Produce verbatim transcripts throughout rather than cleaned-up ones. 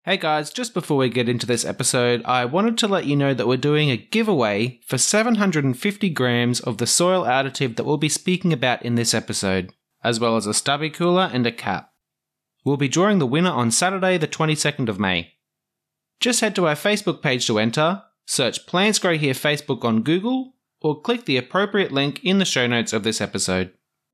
Hey guys, just before we get into this episode, I wanted to let you know that we're doing a giveaway for seven hundred fifty grams of the soil additive that we'll be speaking about in this episode, as well as a stubby cooler and a cap. We'll be drawing the winner on Saturday the twenty-second of May. Just head to our Facebook page to enter, search Plants Grow Here Facebook on Google, or click the appropriate link in the show notes of this episode.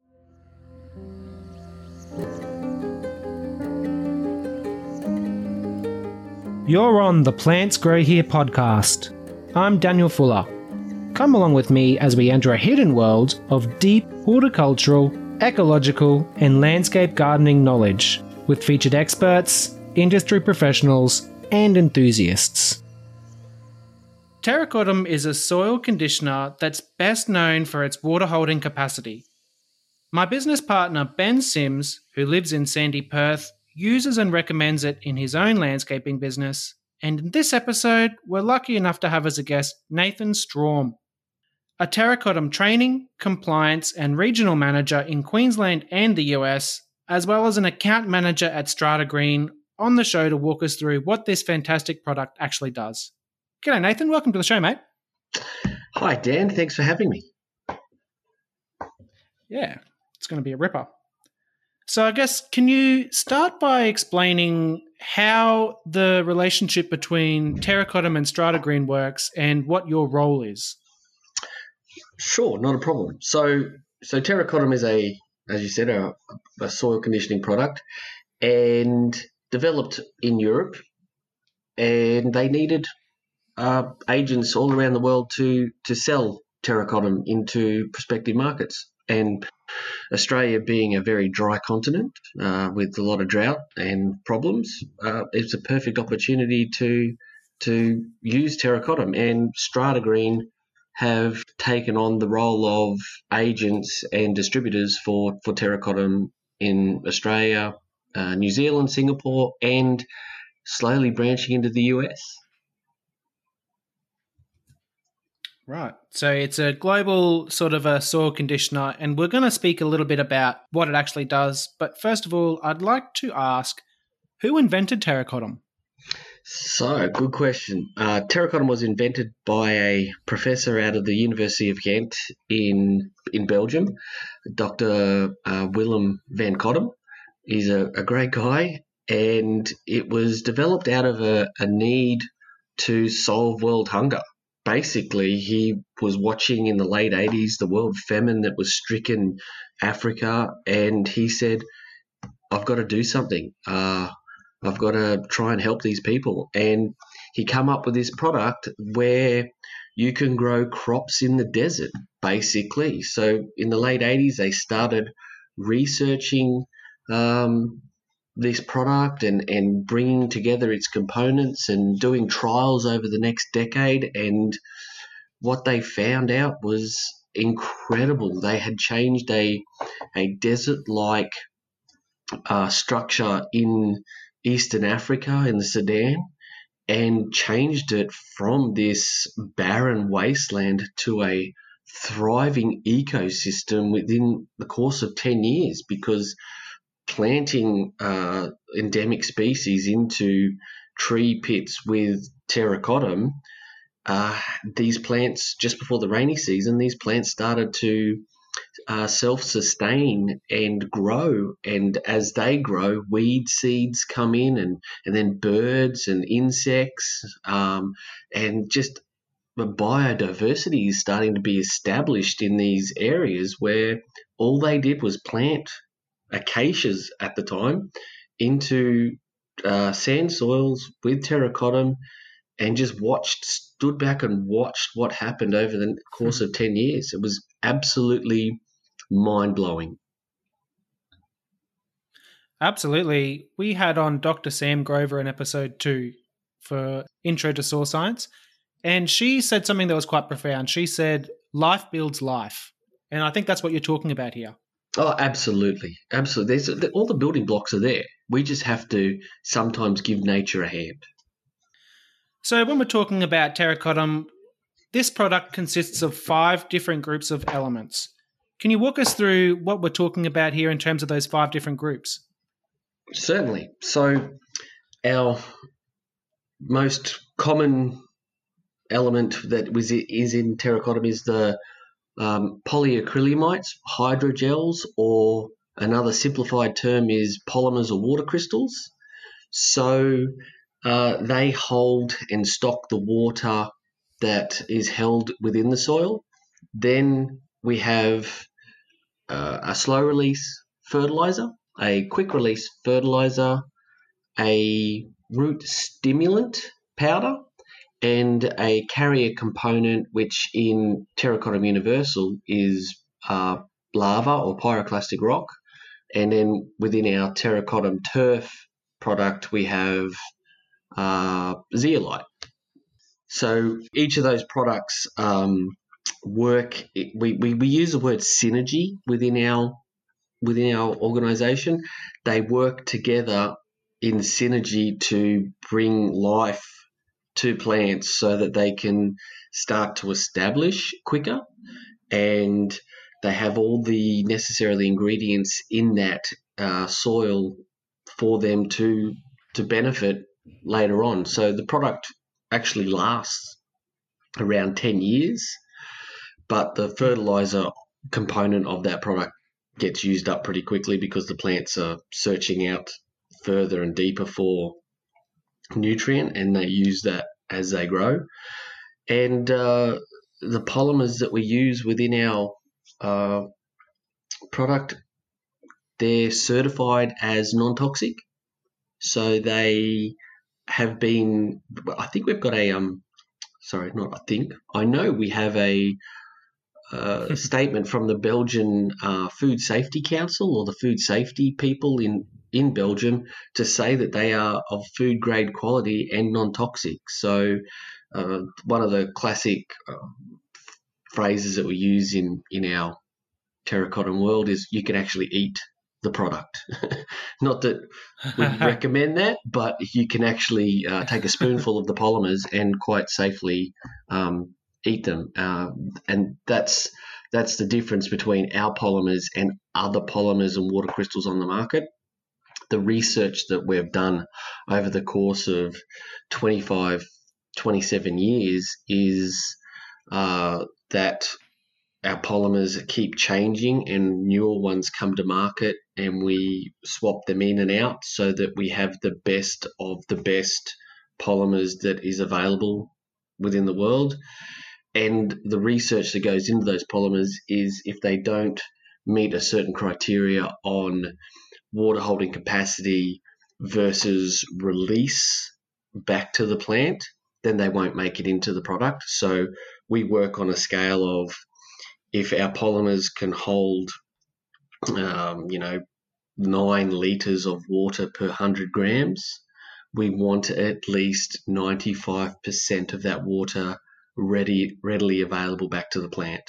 You're on the Plants Grow Here podcast. I'm Daniel Fuller. Come along with me as we enter a hidden world of deep horticultural, ecological, and landscape gardening knowledge with featured experts, industry professionals, and enthusiasts. Terracotum is a soil conditioner that's best known for its water holding capacity. My business partner Ben Sims, who lives in sandy Perth, uses and recommends it in his own landscaping business, and in this episode, we're lucky enough to have as a guest Nathan Strom, a Terracotum training, compliance, and regional manager in Queensland and the U S, as well as an account manager at Strata Green, on the show to walk us through what this fantastic product actually does. G'day Nathan, welcome to the show, mate. Hi Dan, thanks for having me. Yeah, it's going to be a ripper. So I guess, can you start by explaining how the relationship between Terracotum and Strata Green works and what your role is? Sure, not a problem. So, so Terracotum is a, as you said, a, a soil conditioning product, and developed in Europe, and they needed uh, agents all around the world to to sell Terracotum into prospective markets. And Australia being a very dry continent uh, with a lot of drought and problems, uh, it's a perfect opportunity to to use Terracotum. And Strata Green have taken on the role of agents and distributors for, for Terracotum in Australia, uh, New Zealand, Singapore, and slowly branching into the U S. Right. So it's a global sort of a soil conditioner, and we're going to speak a little bit about what it actually does. But first of all, I'd like to ask, who invented Terracotum? So, good question. Uh, Terracotum was invented by a professor out of the University of Ghent in in Belgium, Doctor Uh, Willem van Cottem. He's a, a great guy, and it was developed out of a, a need to solve world hunger. Basically, he was watching in the late eighties the world famine that was stricken Africa, and he said, I've got to do something. Uh, I've got to try and help these people. And he came up with this product where you can grow crops in the desert, basically. So in the late eighties, they started researching um, this product and, and bringing together its components and doing trials over the next decade. And what they found out was incredible. They had changed a, a desert-like uh, structure in Eastern Africa, in the Sudan, and changed it from this barren wasteland to a thriving ecosystem within the course of ten years, because planting uh, endemic species into tree pits with Terracotum, uh, these plants, just before the rainy season, these plants started to uh, self-sustain and grow. And as they grow, weed seeds come in, and, and then birds and insects, um, and just the biodiversity is starting to be established in these areas where all they did was plant acacias at the time into uh, sand soils with Terracotum, and just watched, stood back and watched what happened over the course of ten years. It was absolutely mind-blowing. Absolutely. We had on Doctor Sam Grover in episode two for Intro to Soil Science, and she said something that was quite profound. She said, life builds life. And I think that's what you're talking about here. Oh, absolutely. Absolutely. There's, all the building blocks are there. We just have to sometimes give nature a hand. So when we're talking about Terracotum, this product consists of five different groups of elements. Can you walk us through what we're talking about here in terms of those five different groups? Certainly. So our most common element that was is in terracotta is the um, polyacrylamides, hydrogels, or another simplified term is polymers or water crystals. So uh, they hold and stock the water that is held within the soil. Then we have uh, a slow release fertilizer, a quick release fertilizer, a root stimulant powder, and a carrier component, which in Terracotta Universal is uh, lava or pyroclastic rock. And then within our Terracotta Turf product, we have uh, zeolite. So each of those products um, work. We, we, we use the word synergy within our within our organisation. They work together in synergy to bring life to plants so that they can start to establish quicker, and they have all the necessary ingredients in that uh, soil for them to to benefit later on. So the product actually lasts around ten years, but the fertilizer component of that product gets used up pretty quickly because the plants are searching out further and deeper for nutrient, and they use that as they grow. And uh, the polymers that we use within our uh, product, they're certified as non-toxic. So they have been, I think we've got a, um, sorry, not I think, I know we have a uh, statement from the Belgian uh, Food Safety Council, or the food safety people in, in Belgium, to say that they are of food grade quality and non-toxic. So uh, one of the classic uh, phrases that we use in, in our terracotta world is you can actually eat the product. Not that we recommend that, but you can actually uh, take a spoonful of the polymers and quite safely um, eat them. Uh, and that's that's the difference between our polymers and other polymers and water crystals on the market. The research that we've done over the course of twenty-five, twenty-seven years is uh, that our polymers keep changing and newer ones come to market, and we swap them in and out so that we have the best of the best polymers that is available within the world. And the research that goes into those polymers is if they don't meet a certain criteria on water holding capacity versus release back to the plant, then they won't make it into the product. So we work on a scale of, if our polymers can hold, um, you know, nine litres of water per one hundred grams, we want at least ninety-five percent of that water ready, readily available back to the plant.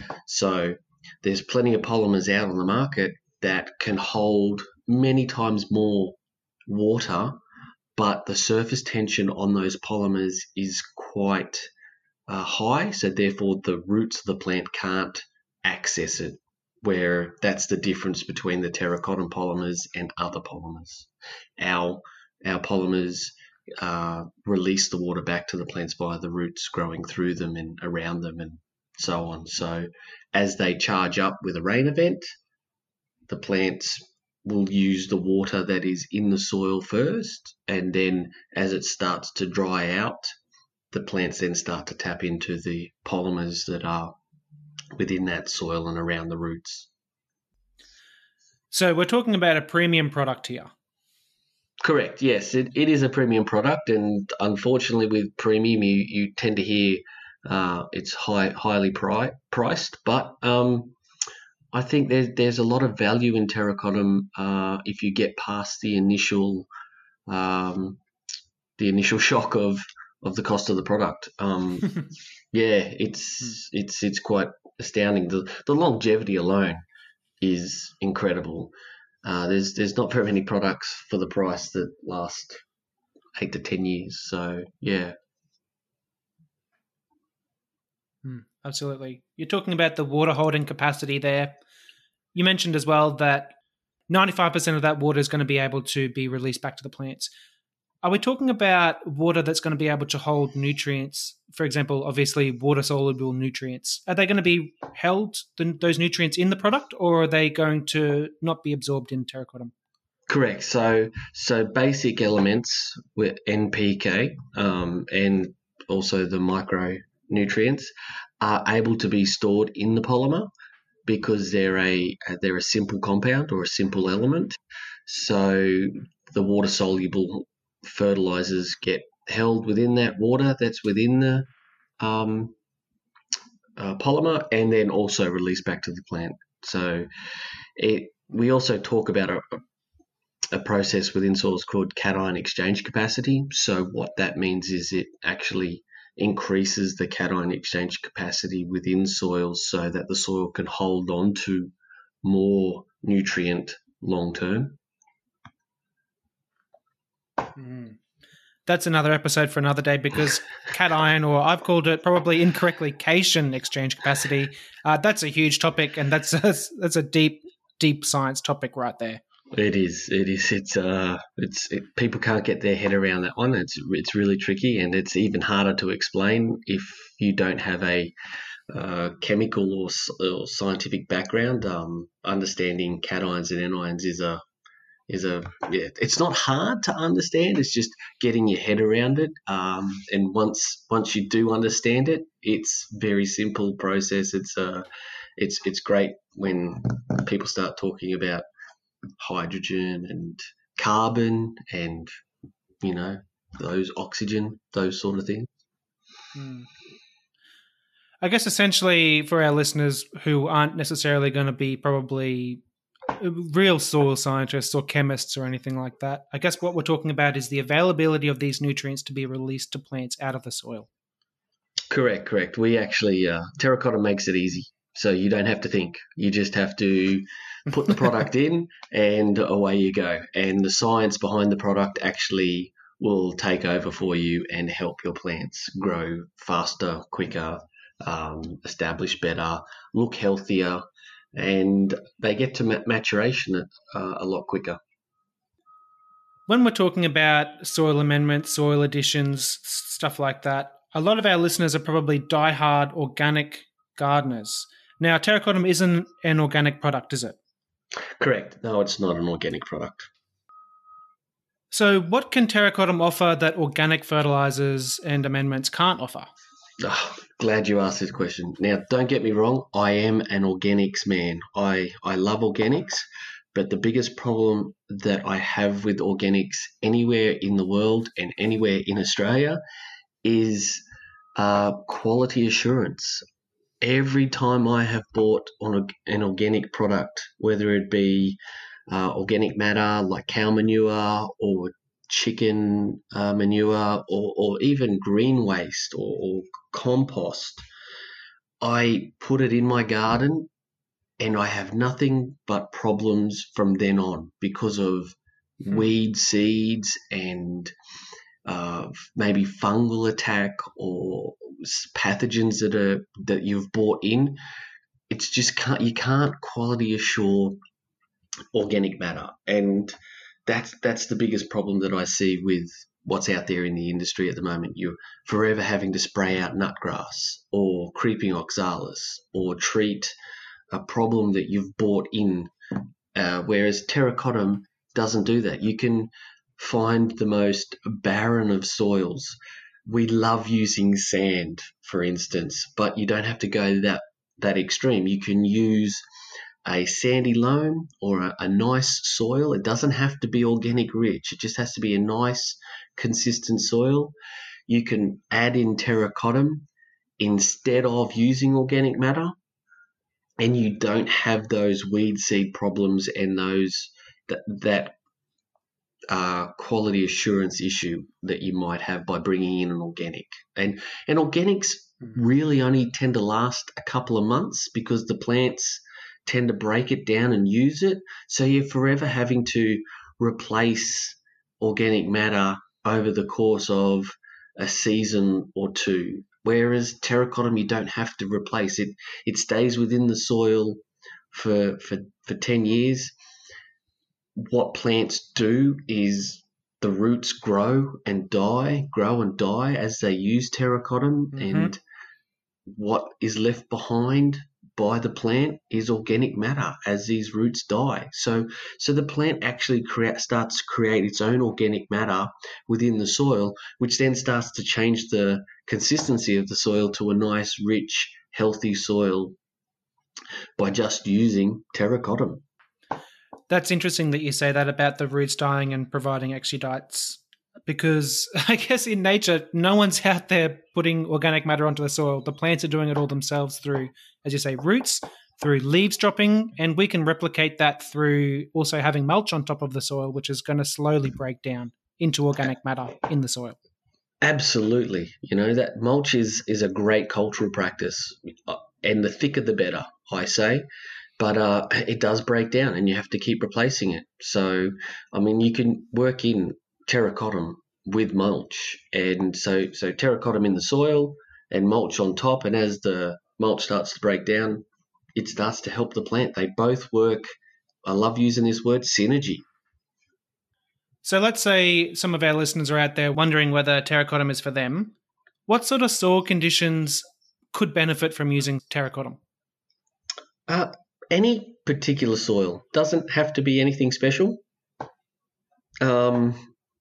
So there's plenty of polymers out on the market that can hold many times more water, but the surface tension on those polymers is quite uh, high, so therefore the roots of the plant can't access it, where that's the difference between the terracotta polymers and other polymers. Our, our polymers uh, release the water back to the plants via the roots growing through them and around them and so on. So as they charge up with a rain event, the plants will use the water that is in the soil first, and then as it starts to dry out, the plants then start to tap into the polymers that are within that soil and around the roots. So we're talking about a premium product here. Correct, yes. It, it is a premium product, and unfortunately with premium you, you tend to hear uh, it's high, highly pri- priced, but um, I think there's, there's a lot of value in terracotta uh, if you get past the initial um, the initial shock of of the cost of the product. Um, yeah, it's it's it's quite astounding. The the longevity alone is incredible. Uh, there's there's not very many products for the price that last eight to ten years. So yeah. Mm, absolutely. You're talking about the water holding capacity there. You mentioned as well that ninety-five percent of that water is going to be able to be released back to the plants. Are we talking about water that's going to be able to hold nutrients? For example, obviously water-soluble nutrients. Are they going to be held, the, those nutrients, in the product, or are they going to not be absorbed in terracotta? Correct. So, so basic elements with N P K um, and also the micronutrients are able to be stored in the polymer because they're a they're a simple compound or a simple element. So the water-soluble fertilizers get held within that water that's within the um, uh, polymer, and then also released back to the plant. So it we also talk about a, a process within soils called cation exchange capacity. So what that means is it actually increases the cation exchange capacity within soils so that the soil can hold on to more nutrient long term. Mm. That's another episode for another day, because cation, or I've called it probably incorrectly, cation exchange capacity, uh, that's a huge topic, and that's a, that's a deep, deep science topic right there. It is. It is. It's. Uh. It's. It, people can't get their head around that one. It's. It's really tricky, and it's even harder to explain if you don't have a uh, chemical or, or scientific background. Um, understanding cations and anions is a. Is a. Yeah, it's not hard to understand. It's just getting your head around it. Um, and once once you do understand it, it's very simple process. It's. Uh, it's. It's great when people start talking about hydrogen and carbon and, you know, those oxygen, those sort of things. Hmm. I guess essentially for our listeners who aren't necessarily going to be probably real soil scientists or chemists or anything like that, I guess what we're talking about is the availability of these nutrients to be released to plants out of the soil. Correct, correct. We actually, uh, terracotta makes it easy. So you don't have to think. You just have to put the product in and away you go. And the science behind the product actually will take over for you and help your plants grow faster, quicker, um, establish better, look healthier, and they get to maturation uh, a lot quicker. When we're talking about soil amendments, soil additions, stuff like that, a lot of our listeners are probably die-hard organic gardeners. Now, terracotta isn't an organic product, is it? Correct. No, it's not an organic product. So what can terracotta offer that organic fertilizers and amendments can't offer? Oh, glad you asked this question. Now, don't get me wrong. I am an organics man. I, I love organics, but the biggest problem that I have with organics anywhere in the world and anywhere in Australia is uh, quality assurance. Every time I have bought on a, an organic product, whether it be uh, organic matter like cow manure or chicken uh, manure or, or even green waste or, or compost, I put it in my garden and I have nothing but problems from then on because of hmm. weed seeds and uh, maybe fungal attack or pathogens that are that you've bought in. It's just can't you can't quality assure organic matter, and that's that's the biggest problem that I see with what's out there in the industry at the moment. You're forever having to spray out nutgrass or creeping oxalis or treat a problem that you've bought in, uh, whereas terracotta doesn't do that. You can find the most barren of soils. We love using sand, for instance, but you don't have to go that that extreme. You can use a sandy loam or a, a nice soil. It doesn't have to be organic rich. It just has to be a nice, consistent soil. You can add in terracotta instead of using organic matter, and you don't have those weed seed problems and those that that uh, quality assurance issue that you might have by bringing in an organic. And and organics really only tend to last a couple of months because the plants tend to break it down and use it. So you're forever having to replace organic matter over the course of a season or two. Whereas terracotta, you don't have to replace it. It stays within the soil for for, for ten years. What plants do is the roots grow and die, grow and die as they use terracotta, Mhm. and what is left behind by the plant is organic matter as these roots die. So, so the plant actually create, starts to create its own organic matter within the soil, which then starts to change the consistency of the soil to a nice, rich, healthy soil by just using terracotta. That's interesting that you say that about the roots dying and providing exudates, because I guess in nature, no one's out there putting organic matter onto the soil. The plants are doing it all themselves through, as you say, roots, through leaves dropping, and we can replicate that through also having mulch on top of the soil, which is going to slowly break down into organic matter in the soil. Absolutely. You know, that mulch is, is a great cultural practice, and the thicker the better, I say. But uh, it does break down and you have to keep replacing it. So, I mean, you can work in terracotta with mulch. And so, so terracotta in the soil and mulch on top. And as the mulch starts to break down, it starts to help the plant. They both work. I love using this word, synergy. So let's say some of our listeners are out there wondering whether terracotta is for them. What sort of soil conditions could benefit from using terracotta? Uh, any particular soil. Doesn't have to be anything special. Um,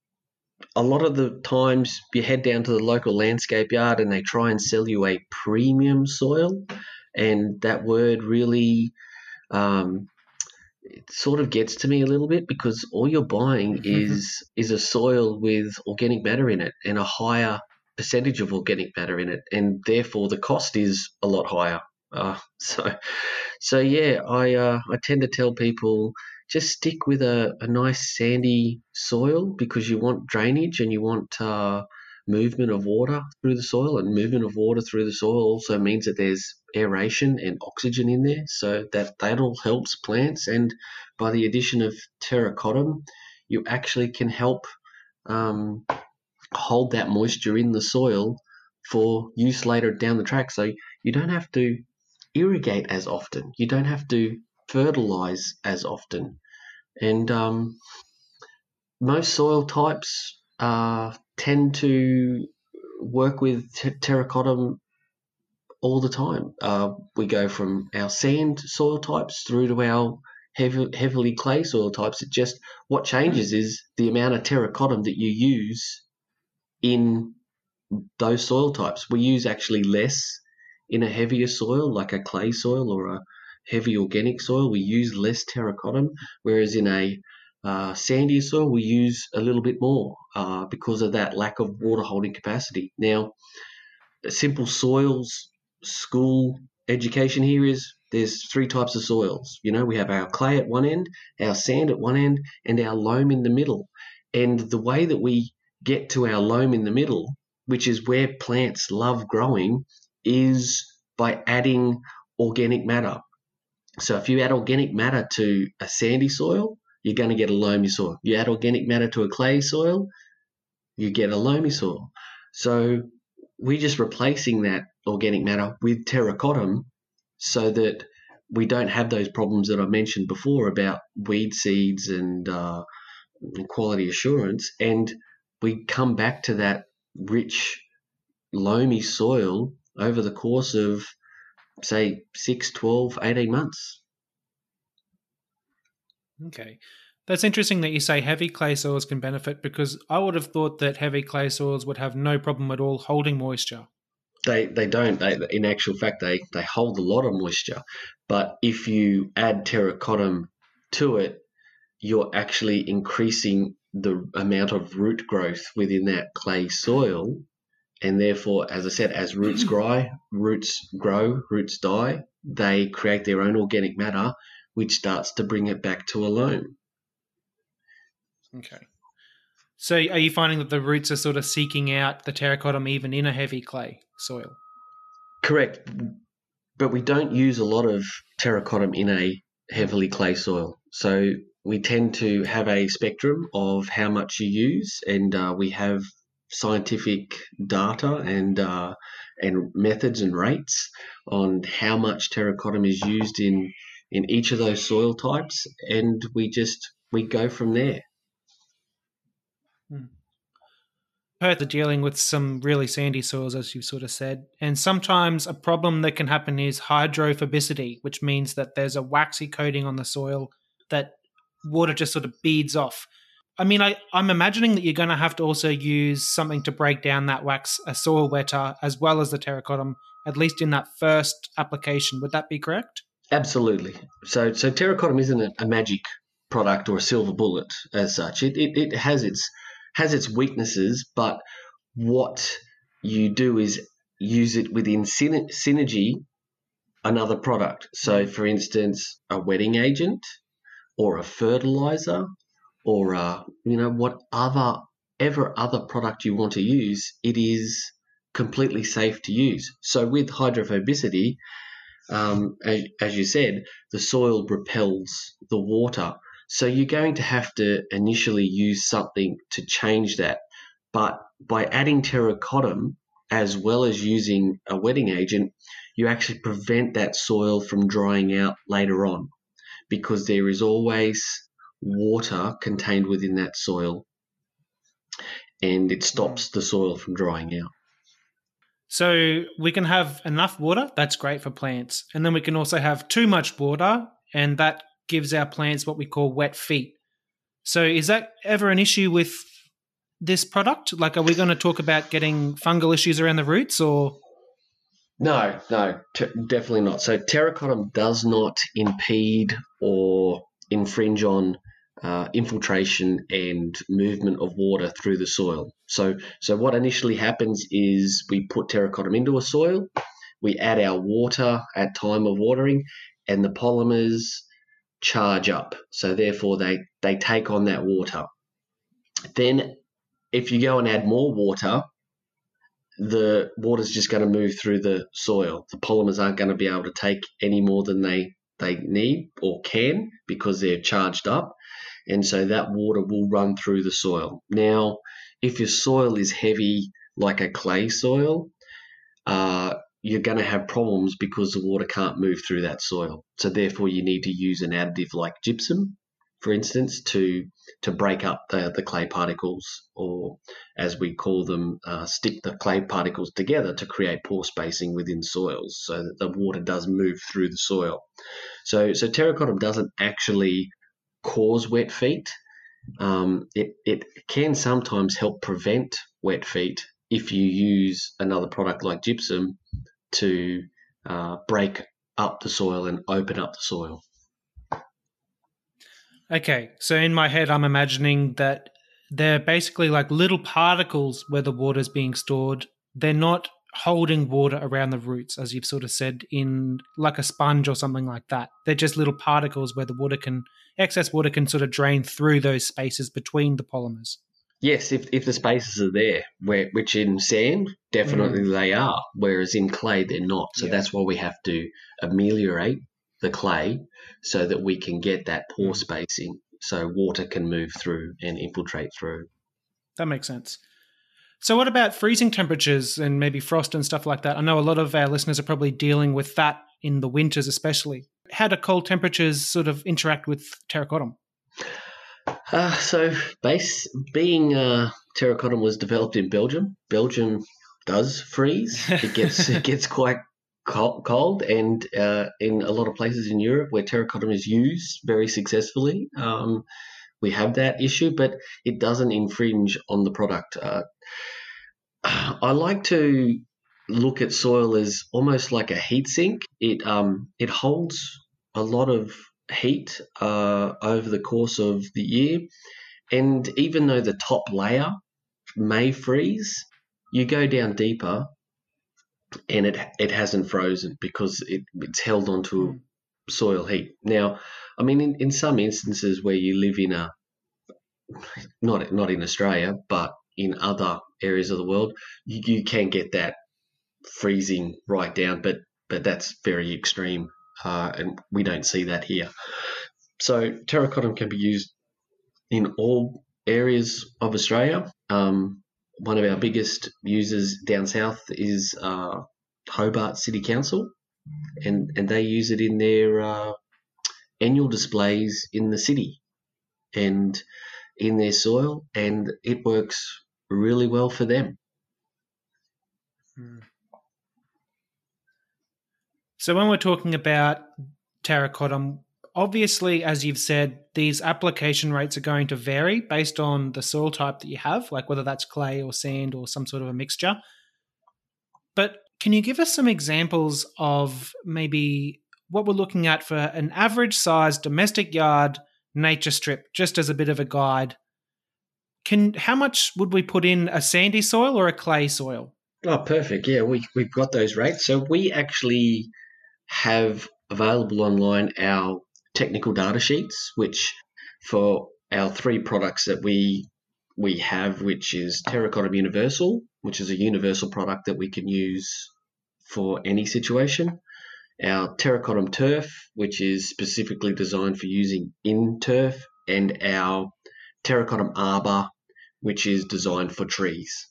a lot of the times you head down to the local landscape yard and they try and sell you a premium soil, and that word really um, it sort of gets to me a little bit, because all you're buying is is a soil with organic matter in it and a higher percentage of organic matter in it, and therefore the cost is a lot higher. Uh, so, so yeah, I uh, I tend to tell people just stick with a, a nice sandy soil, because you want drainage and you want uh, movement of water through the soil, and movement of water through the soil also means that there's aeration and oxygen in there, so that that all helps plants. And by the addition of terracotta, you actually can help um, hold that moisture in the soil for use later down the track. So you don't have to irrigate as often. You don't have to fertilize as often. And um, most soil types uh, tend to work with t- terracotta all the time. Uh, we go from our sand soil types through to our heavy, heavily clay soil types. It just, what changes is the amount of terracotta that you use in those soil types. We use actually less in a heavier soil, like a clay soil or a heavy organic soil. We use less terracotta, whereas in a uh, sandier soil, we use a little bit more uh, because of that lack of water holding capacity. Now, simple soils school education here is there's three types of soils. You know, we have our clay at one end, our sand at one end, and our loam in the middle. And the way that we get to our loam in the middle, which is where plants love growing, is by adding organic matter. So if you add organic matter to a sandy soil, you're going to get a loamy soil. You add organic matter to a clay soil, you get a loamy soil. So we're just replacing that organic matter with terracotta so that we don't have those problems that I mentioned before about weed seeds and, uh, and quality assurance. And we come back to that rich, loamy soil over the course of, say, six, twelve, eighteen months. Okay. That's interesting that you say heavy clay soils can benefit, because I would have thought that heavy clay soils would have no problem at all holding moisture. They they don't. They, in actual fact, they, they hold a lot of moisture. But if you add terracotta to it, you're actually increasing the amount of root growth within that clay soil. And therefore, as I said, as roots grow, roots grow, roots die, they create their own organic matter, which starts to bring it back to a loam. Okay. So are you finding that the roots are sort of seeking out the terracotta even in a heavy clay soil? Correct. But we don't use a lot of terracotta in a heavily clay soil. So we tend to have a spectrum of how much you use, and uh, we have scientific data and uh, and methods and rates on how much terracotta is used in in each of those soil types, and we just we go from there. Hmm. Perth are dealing with some really sandy soils, as you sort of said, and sometimes a problem that can happen is hydrophobicity, which means that there's a waxy coating on the soil that water just sort of beads off. I mean, I, I'm imagining that you're going to have to also use something to break down that wax, a soil wetter, as well as the terracotta, at least in that first application. Would that be correct? Absolutely. So, so terracotta isn't a, a magic product or a silver bullet as such. It, it, it has its has its weaknesses, but what you do is use it within synergy another product. So, for instance, a wetting agent or a fertilizer or a, you know, what other ever other product you want to use, it is completely safe to use. So with hydrophobicity, um, as, as you said, the soil repels the water. So you're going to have to initially use something to change that. But by adding terracotta, as well as using a wetting agent, you actually prevent that soil from drying out later on, because there is always water contained within that soil, and it stops the soil from drying out. So we can have enough water, that's great for plants. And then we can also have too much water, and that gives our plants what we call wet feet. So is that ever an issue with this product? Like, are we going to talk about getting fungal issues around the roots, or? No, no, t- definitely not. So terracotta does not impede or infringe on uh, infiltration and movement of water through the soil. So, so what initially happens is we put terracotta into a soil, we add our water at time of watering, and the polymers charge up. So therefore, they they take on that water. Then, if you go and add more water, the water's just going to move through the soil. The polymers aren't going to be able to take any more than they, they need or can, because they're charged up. And so that water will run through the soil. Now, if your soil is heavy, like a clay soil, uh, you're going to have problems because the water can't move through that soil. So therefore, you need to use an additive like gypsum, for instance, to to break up the, the clay particles, or as we call them, uh, stick the clay particles together to create pore spacing within soils so that the water does move through the soil. So, so terracotta doesn't actually cause wet feet. Um, it, it can sometimes help prevent wet feet if you use another product like gypsum to uh, break up the soil and open up the soil. Okay, so in my head, I'm imagining that they're basically like little particles where the water's being stored. They're not holding water around the roots, as you've sort of said, in like a sponge or something like that. They're just little particles where the water can, excess water can sort of drain through those spaces between the polymers. Yes, if, if the spaces are there, where, which in sand, definitely mm. they are, whereas in clay, they're not. So yeah. That's why we have to ameliorate the clay so that we can get that pore spacing so water can move through and infiltrate through. That makes sense. So what about freezing temperatures and maybe frost and stuff like that? I know a lot of our listeners are probably dealing with that in the winters especially. How do cold temperatures sort of interact with terracotta? Uh, so base, being uh, terracotta was developed in Belgium. Belgium does freeze. It gets it gets quite cold, and uh, in a lot of places in Europe where terracotta is used very successfully, um, we have that issue, but it doesn't infringe on the product. Uh, I like to look at soil as almost like a heat sink. It um it holds a lot of heat uh, over the course of the year, and even though the top layer may freeze, you go down deeper and it it hasn't frozen because it, it's held onto soil heat. Now, I mean, in, in some instances where you live in a, not not in Australia, but in other areas of the world, you, you can get that freezing right down, but but that's very extreme, uh, and we don't see that here. So terracotta can be used in all areas of Australia. Um, one of our biggest users down south is uh, Hobart City Council, and, and they use it in their uh, annual displays in the city. And in their soil, and it works really well for them. So when we're talking about terracotta, obviously, as you've said, these application rates are going to vary based on the soil type that you have, like whether that's clay or sand or some sort of a mixture. But can you give us some examples of maybe what we're looking at for an average sized domestic yard nature strip, just as a bit of a guide? Can how much would we put in a sandy soil or a clay soil? Oh, perfect. Yeah, we, we've got those rates. So we actually have available online our technical data sheets, which for our three products that we we have, which is Terracotta Universal, which is a universal product that we can use for any situation. Our Terracotta Turf, which is specifically designed for using in turf, and our Terracotta Arbor, which is designed for trees.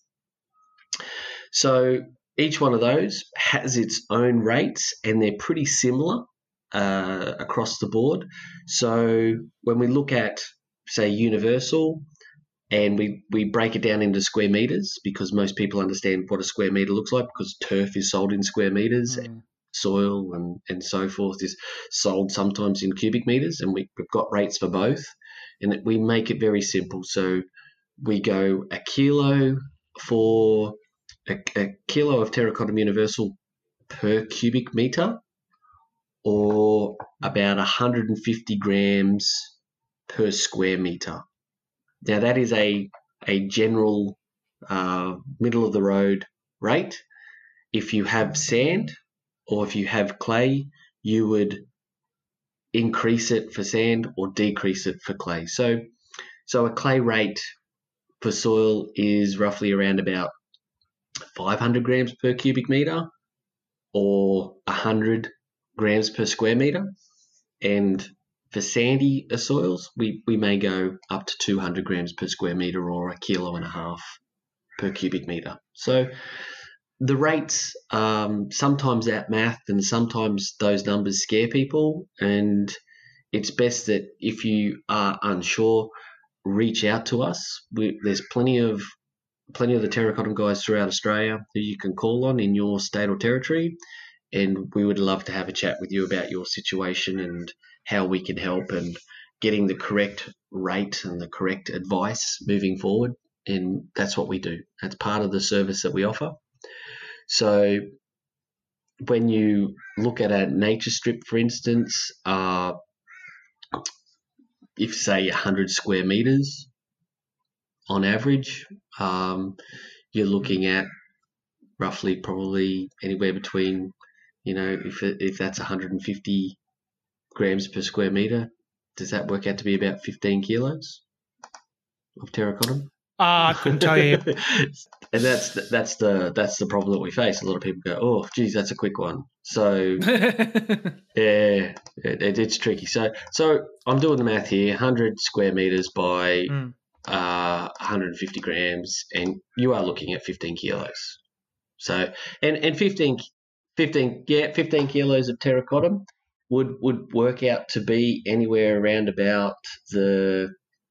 So each one of those has its own rates, and they're pretty similar uh, across the board. So when we look at, say, Universal, and we, we break it down into square meters, because most people understand what a square meter looks like, because turf is sold in square meters, mm. and soil and, and so forth is sold sometimes in cubic meters, and we, we've got rates for both. And we make it very simple. So we go a kilo for a, a kilo of Terracotta Universal per cubic meter, or about one hundred fifty grams per square meter. Now, that is a, a general uh, middle-of-the-road rate. If you have sand or if you have clay, you would increase it for sand or decrease it for clay. So, so a clay rate for soil is roughly around about five hundred grams per cubic meter, or one hundred grams per square meter. And for sandy soils, we, we may go up to two hundred grams per square meter, or a kilo and a half per cubic meter. So the rates um, sometimes outmath, and sometimes those numbers scare people. And it's best that if you are unsure, reach out to us. We, there's plenty of plenty of the Terracotta guys throughout Australia who you can call on in your state or territory, and we would love to have a chat with you about your situation and how we can help, and getting the correct rate and the correct advice moving forward. And that's what we do. That's part of the service that we offer. So when you look at a nature strip, for instance, uh, if say one hundred square meters on average, um, you're looking at roughly probably anywhere between, you know, if if that's one hundred fifty grams per square meter, does that work out to be about fifteen kilos of terracotta? Ah, uh, I couldn't tell you. And that's the, that's the that's the problem that we face. A lot of people go, "Oh, geez, that's a quick one." So yeah, it, it's tricky. So so I'm doing the math here: one hundred square meters by mm. uh, one hundred fifty grams, and you are looking at fifteen kilos. So and and fifteen, fifteen yeah, fifteen kilos of terracotta would would work out to be anywhere around about the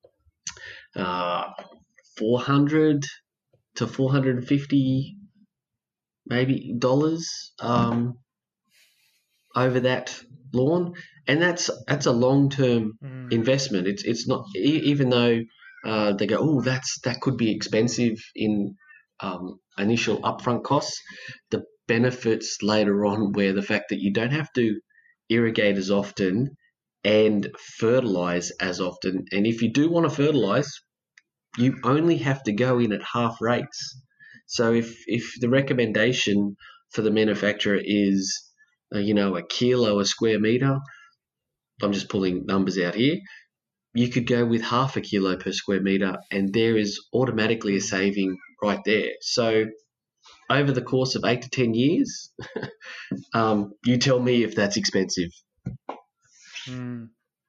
uh, four hundred to four hundred fifty maybe dollars um, over that lawn, and that's that's a long term mm. investment. It's it's not, even though uh, they go, oh, that's that could be expensive in um, initial upfront costs. The benefits later on, where the fact that you don't have to irrigate as often and fertilize as often, and if you do want to fertilize, you only have to go in at half rates. So if, if the recommendation for the manufacturer is, uh, you know, a kilo a square meter, I'm just pulling numbers out here, you could go with half a kilo per square meter, and there is automatically a saving right there. So over the course of eight to ten years, um, you tell me if that's expensive. Mm.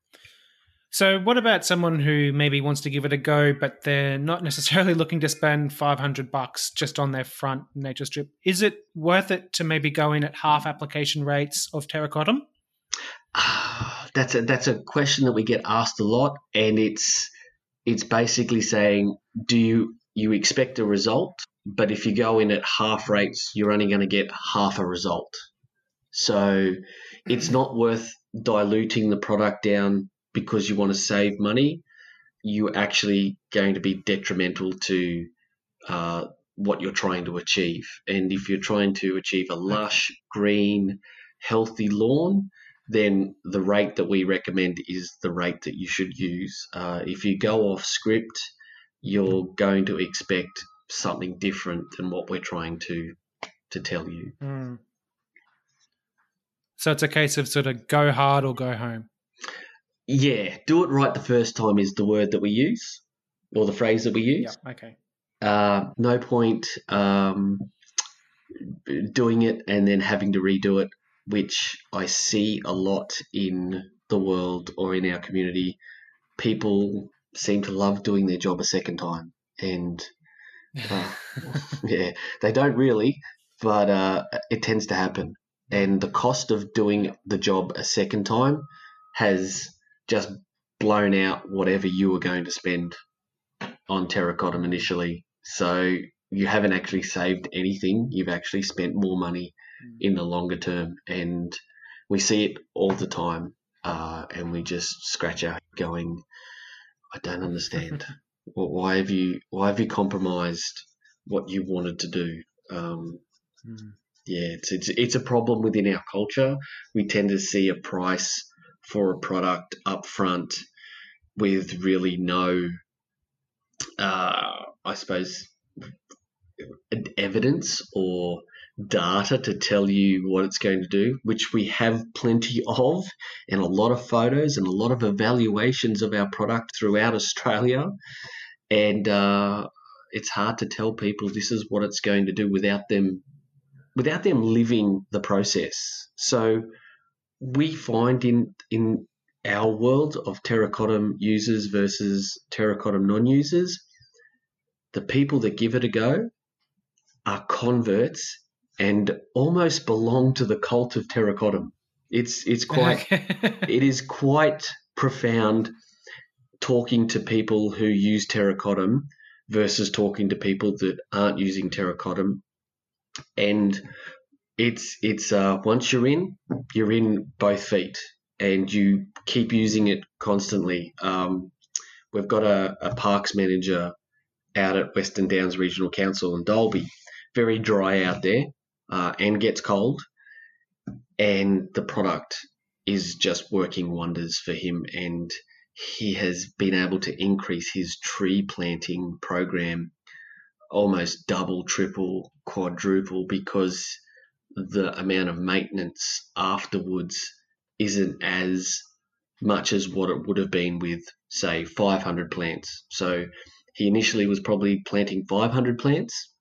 So what about someone who maybe wants to give it a go, but they're not necessarily looking to spend five hundred bucks just on their front nature strip? Is it worth it to maybe go in at half application rates of terracotta? Uh, that's a that's a question that we get asked a lot, and it's it's basically saying, do you, you expect a result, but if you go in at half rates, you're only going to get half a result. So it's not worth diluting the product down because you want to save money. You're actually going to be detrimental to uh, what you're trying to achieve. And if you're trying to achieve a lush, green, healthy lawn, then the rate that we recommend is the rate that you should use. Uh, if you go off script, you're going to expect something different than what we're trying to to tell you. Mm. So it's a case of sort of go hard or go home. Yeah, do it right the first time is the word that we use, or the phrase that we use. Yeah, okay. Uh, no point um, doing it and then having to redo it, which I see a lot in the world or in our community. People seem to love doing their job a second time, and uh, yeah, they don't really, but uh, it tends to happen. And the cost of doing the job a second time has just blown out whatever you were going to spend on Terracotum initially. So you haven't actually saved anything. You've actually spent more money in the longer term. And we see it all the time. Uh, and we just scratch our head going, I don't understand. Well, why have you why have you compromised what you wanted to do? Um, mm. Yeah, it's, it's it's a problem within our culture. We tend to see a price for a product up front with really no, uh, I suppose, evidence or data to tell you what it's going to do, which we have plenty of, and a lot of photos and a lot of evaluations of our product throughout Australia. And uh, it's hard to tell people this is what it's going to do without them without them living the process. So we find in in our world of Terracotum users versus Terracotum non-users, the people that give it a go are converts and almost belong to the cult of Terracotum. It's it's quite it is quite profound talking to people who use Terracotum versus talking to people that aren't using Terracotum. And it's it's uh, once you're in, you're in both feet, and you keep using it constantly. Um, we've got a, a parks manager out at Western Downs Regional Council in Dalby, very dry out there, uh, and gets cold, and the product is just working wonders for him, and he has been able to increase his tree planting program almost double, triple, quadruple, because the amount of maintenance afterwards isn't as much as what it would have been with, say, five hundred plants. So he initially was probably planting five hundred plants.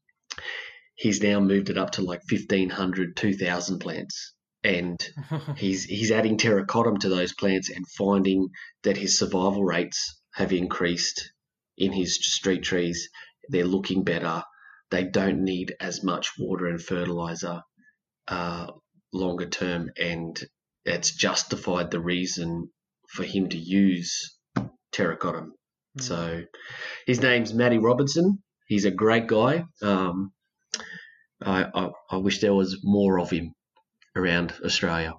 He's now moved it up to like fifteen hundred, two thousand plants. And he's he's adding Terracotum to those plants and finding that his survival rates have increased in his street trees. They're looking better. They don't need as much water and fertilizer uh, longer term, and it's justified the reason for him to use Terracotum. Mm. So his name's Matty Robinson. He's a great guy. Um, I, I, I wish there was more of him around Australia.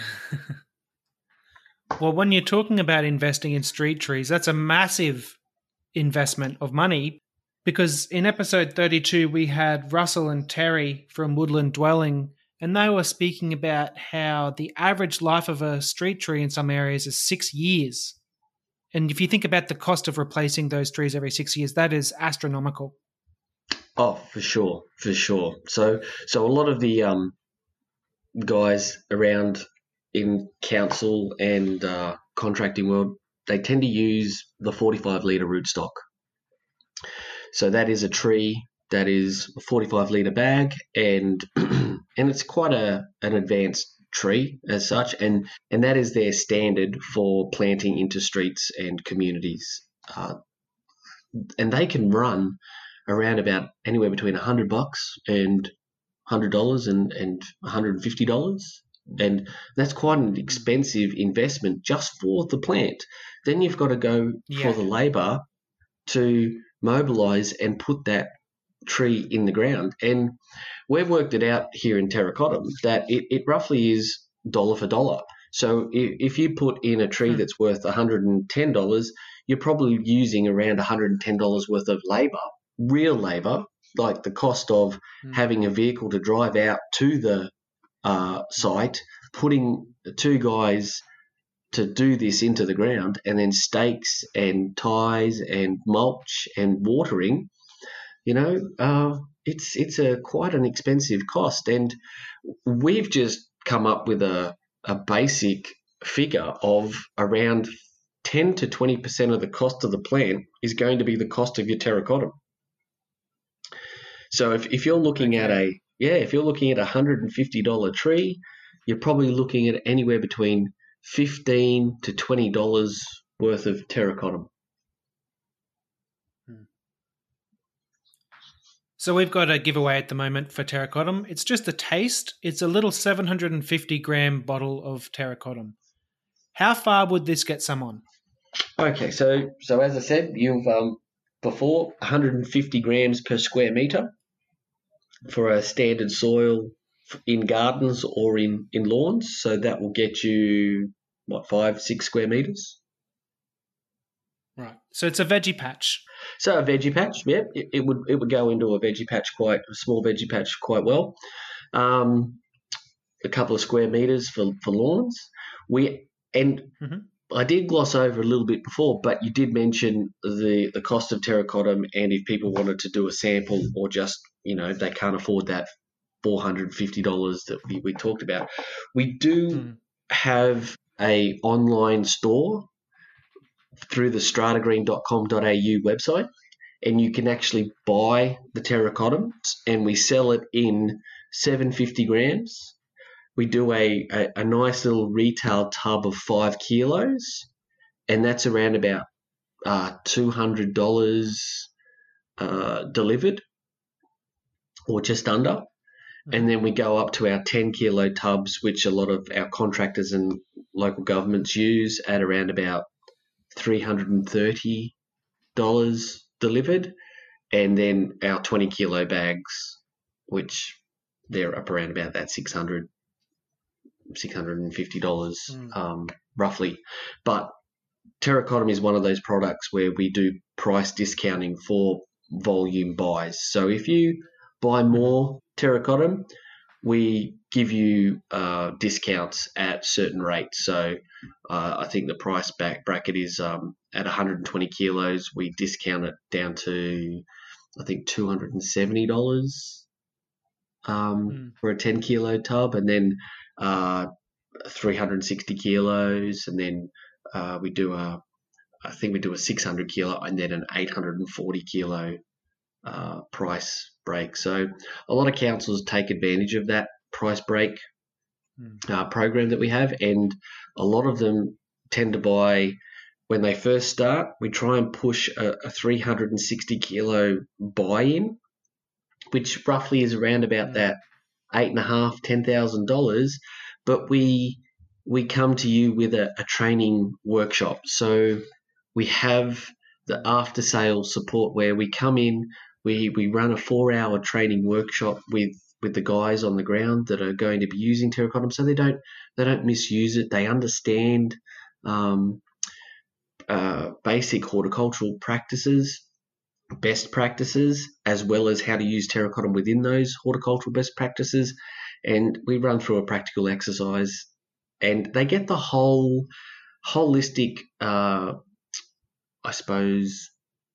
Well, when you're talking about investing in street trees, that's a massive investment of money. Because in episode thirty-two, we had Russell and Terry from Woodland Dwelling, and they were speaking about how the average life of a street tree in some areas is six years. And if you think about the cost of replacing those trees every six years, that is astronomical. Oh, for sure, for sure. So, so a lot of the um, guys around in council and uh, contracting world, they tend to use the forty-five litre rootstock. So that is a tree that is a forty-five litre bag, and and it's quite a an advanced tree as such, and, and that is their standard for planting into streets and communities. Uh, and they can run around about anywhere between one hundred bucks and one hundred dollars and, and one hundred fifty dollars. And that's quite an expensive investment just for the plant. Then you've got to go Yeah. for the labour to mobilise and put that tree in the ground. And we've worked it out here in Terracotta that it, it roughly is dollar for dollar. So if, if you put in a tree Hmm. that's worth one hundred ten dollars, you're probably using around one hundred ten dollars worth of labour, real labour, like the cost of Hmm. having a vehicle to drive out to the uh, site, putting two guys to do this into the ground, and then stakes and ties and mulch and watering. You know, uh, it's it's a quite an expensive cost, and we've just come up with a a basic figure of around ten to twenty percent of the cost of the plant is going to be the cost of your terracotta. So if, if you're looking at Okay. a yeah, if you're looking at a one hundred fifty dollars tree, you're probably looking at anywhere between fifteen to twenty dollars worth of terracotta. So we've got a giveaway at the moment for terracotta. It's just a taste. It's a little seven hundred fifty gram bottle of terracotta. How far would this get someone? Okay, so so as I said, you've um, before one hundred fifty grams per square meter for a standard soil in gardens or in, in lawns. So that will get you what five six square meters. Right. So it's a veggie patch. So a veggie patch, yep, it, it would it would go into a veggie patch quite a small veggie patch quite well. Um, a couple of square meters for, for lawns. We and Mm-hmm. I did gloss over a little bit before, but you did mention the, the cost of terracotta, and if people wanted to do a sample or just, you know, they can't afford that four hundred fifty dollars that we, we talked about. We do Mm. have a online store through the stratagreen dot com dot a u website, and you can actually buy the terracotta, and we sell it in seven hundred fifty grams. We do a, a, a nice little retail tub of five kilos, and that's around about uh, two hundred dollars uh, delivered, or just under. Mm-hmm. And then we go up to our ten kilo tubs, which a lot of our contractors and local governments use, at around about three hundred thirty dollars delivered. And then our twenty kilo bags, which they're up around about that six hundred six hundred fifty dollars Mm. um, roughly. But terracotta is one of those products where we do price discounting for volume buys. So if you buy more terracotta, we give you uh, discounts at certain rates. So uh, I think the price back bracket is um, at one hundred twenty kilos, we discount it down to, I think, two hundred seventy dollars um, Mm. for a ten kilo tub, and then uh, three hundred sixty kilos, and then uh, we do a, I think we do a six hundred kilo, and then an eight hundred forty kilo uh, price break. So a lot of councils take advantage of that price break Mm. uh, program that we have, and a lot of them tend to buy when they first start. We try and push a, a three hundred sixty kilo buy-in, which roughly is around about Mm. that eight and a half, ten thousand dollars. But we we come to you with a, a training workshop. So we have the after sales support where we come in, we we run a four hour training workshop with with the guys on the ground that are going to be using terracotta, so they don't they don't misuse it. They understand um, uh, basic horticultural practices, best practices, as well as how to use terracotta within those horticultural best practices. And we run through a practical exercise, and they get the whole holistic, uh, I suppose,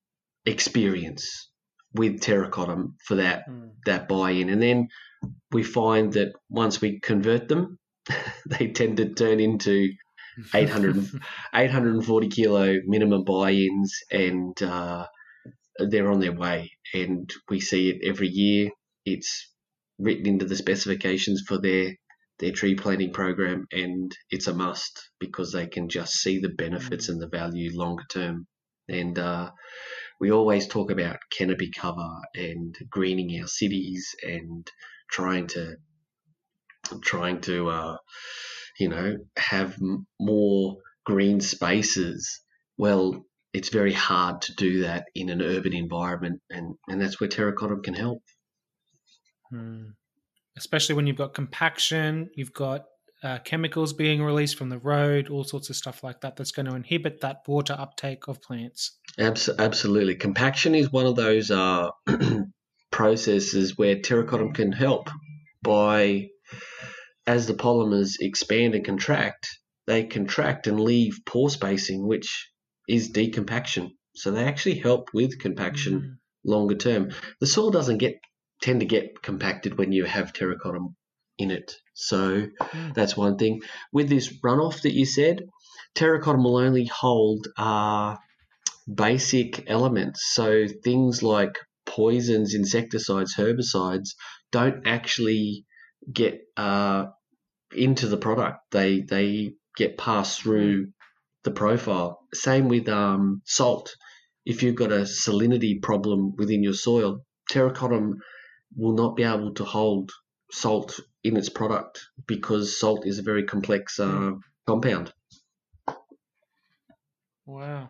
experience with terracotta for that Mm. that buy-in. And then we find that once we convert them, they tend to turn into eight hundred, eight hundred forty kilo minimum buy-ins, and uh, they're on their way. And we see it every year. It's written into the specifications for their their tree planting program, and it's a must because they can just see the benefits Mm. and the value longer term. And uh, we always talk about canopy cover and greening our cities and trying to trying to, uh, you know, have m- more green spaces. Well, it's very hard to do that in an urban environment, and, and that's where Terracotta can help. Hmm. Especially when you've got compaction, you've got uh, chemicals being released from the road, all sorts of stuff like that that's going to inhibit that water uptake of plants. Abs- absolutely. Compaction is one of those uh, processes where Terracotta can help by, as the polymers expand and contract, they contract and leave pore spacing, which is decompaction. So they actually help with compaction mm. longer term. The soil doesn't get tend to get compacted when you have terracotta in it. So mm. that's one thing. With this runoff that you said, terracotta will only hold uh, basic elements. So things like poisons, insecticides, herbicides don't actually get uh, into the product. They they get passed through the profile. Same with um, salt. If you've got a salinity problem within your soil, terracotta will not be able to hold salt in its product because salt is a very complex uh, compound. Wow.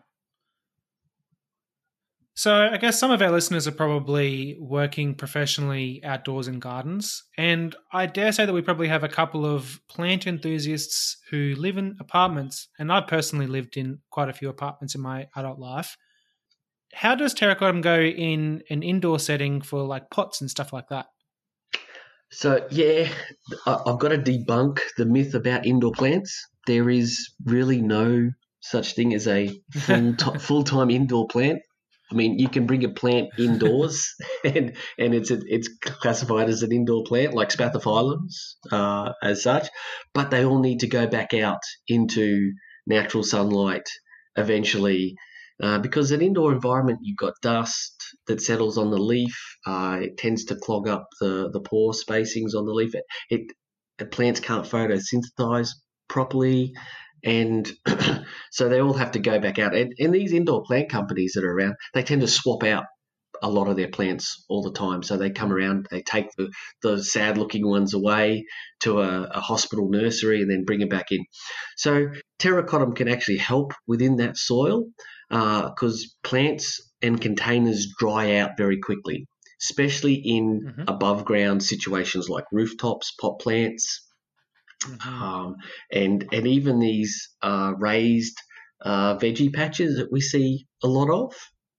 So I guess some of our listeners are probably working professionally outdoors in gardens, and I dare say that we probably have a couple of plant enthusiasts who live in apartments, and I've personally lived in quite a few apartments in my adult life. How does terracotta go in an indoor setting for like pots and stuff like that? So, yeah, I've got to debunk the myth about indoor plants. There is really no such thing as a full to- full-time indoor plant. I mean, you can bring a plant indoors, and and it's it's classified as an indoor plant, like spathiphyllums uh, as such. But they all need to go back out into natural sunlight eventually, uh, because an indoor environment, you've got dust that settles on the leaf. Uh, it tends to clog up the the pore spacings on the leaf. It, it plants can't photosynthesize properly. And so they all have to go back out. And, and these indoor plant companies that are around, they tend to swap out a lot of their plants all the time. So they come around, they take the, the sad-looking ones away to a, a hospital nursery and then bring them back in. So terracotta can actually help within that soil because uh, plants and containers dry out very quickly, especially in mm-hmm. above-ground situations like rooftops, pot plants, Mm-hmm. Um, and and even these uh, raised uh, veggie patches that we see a lot of,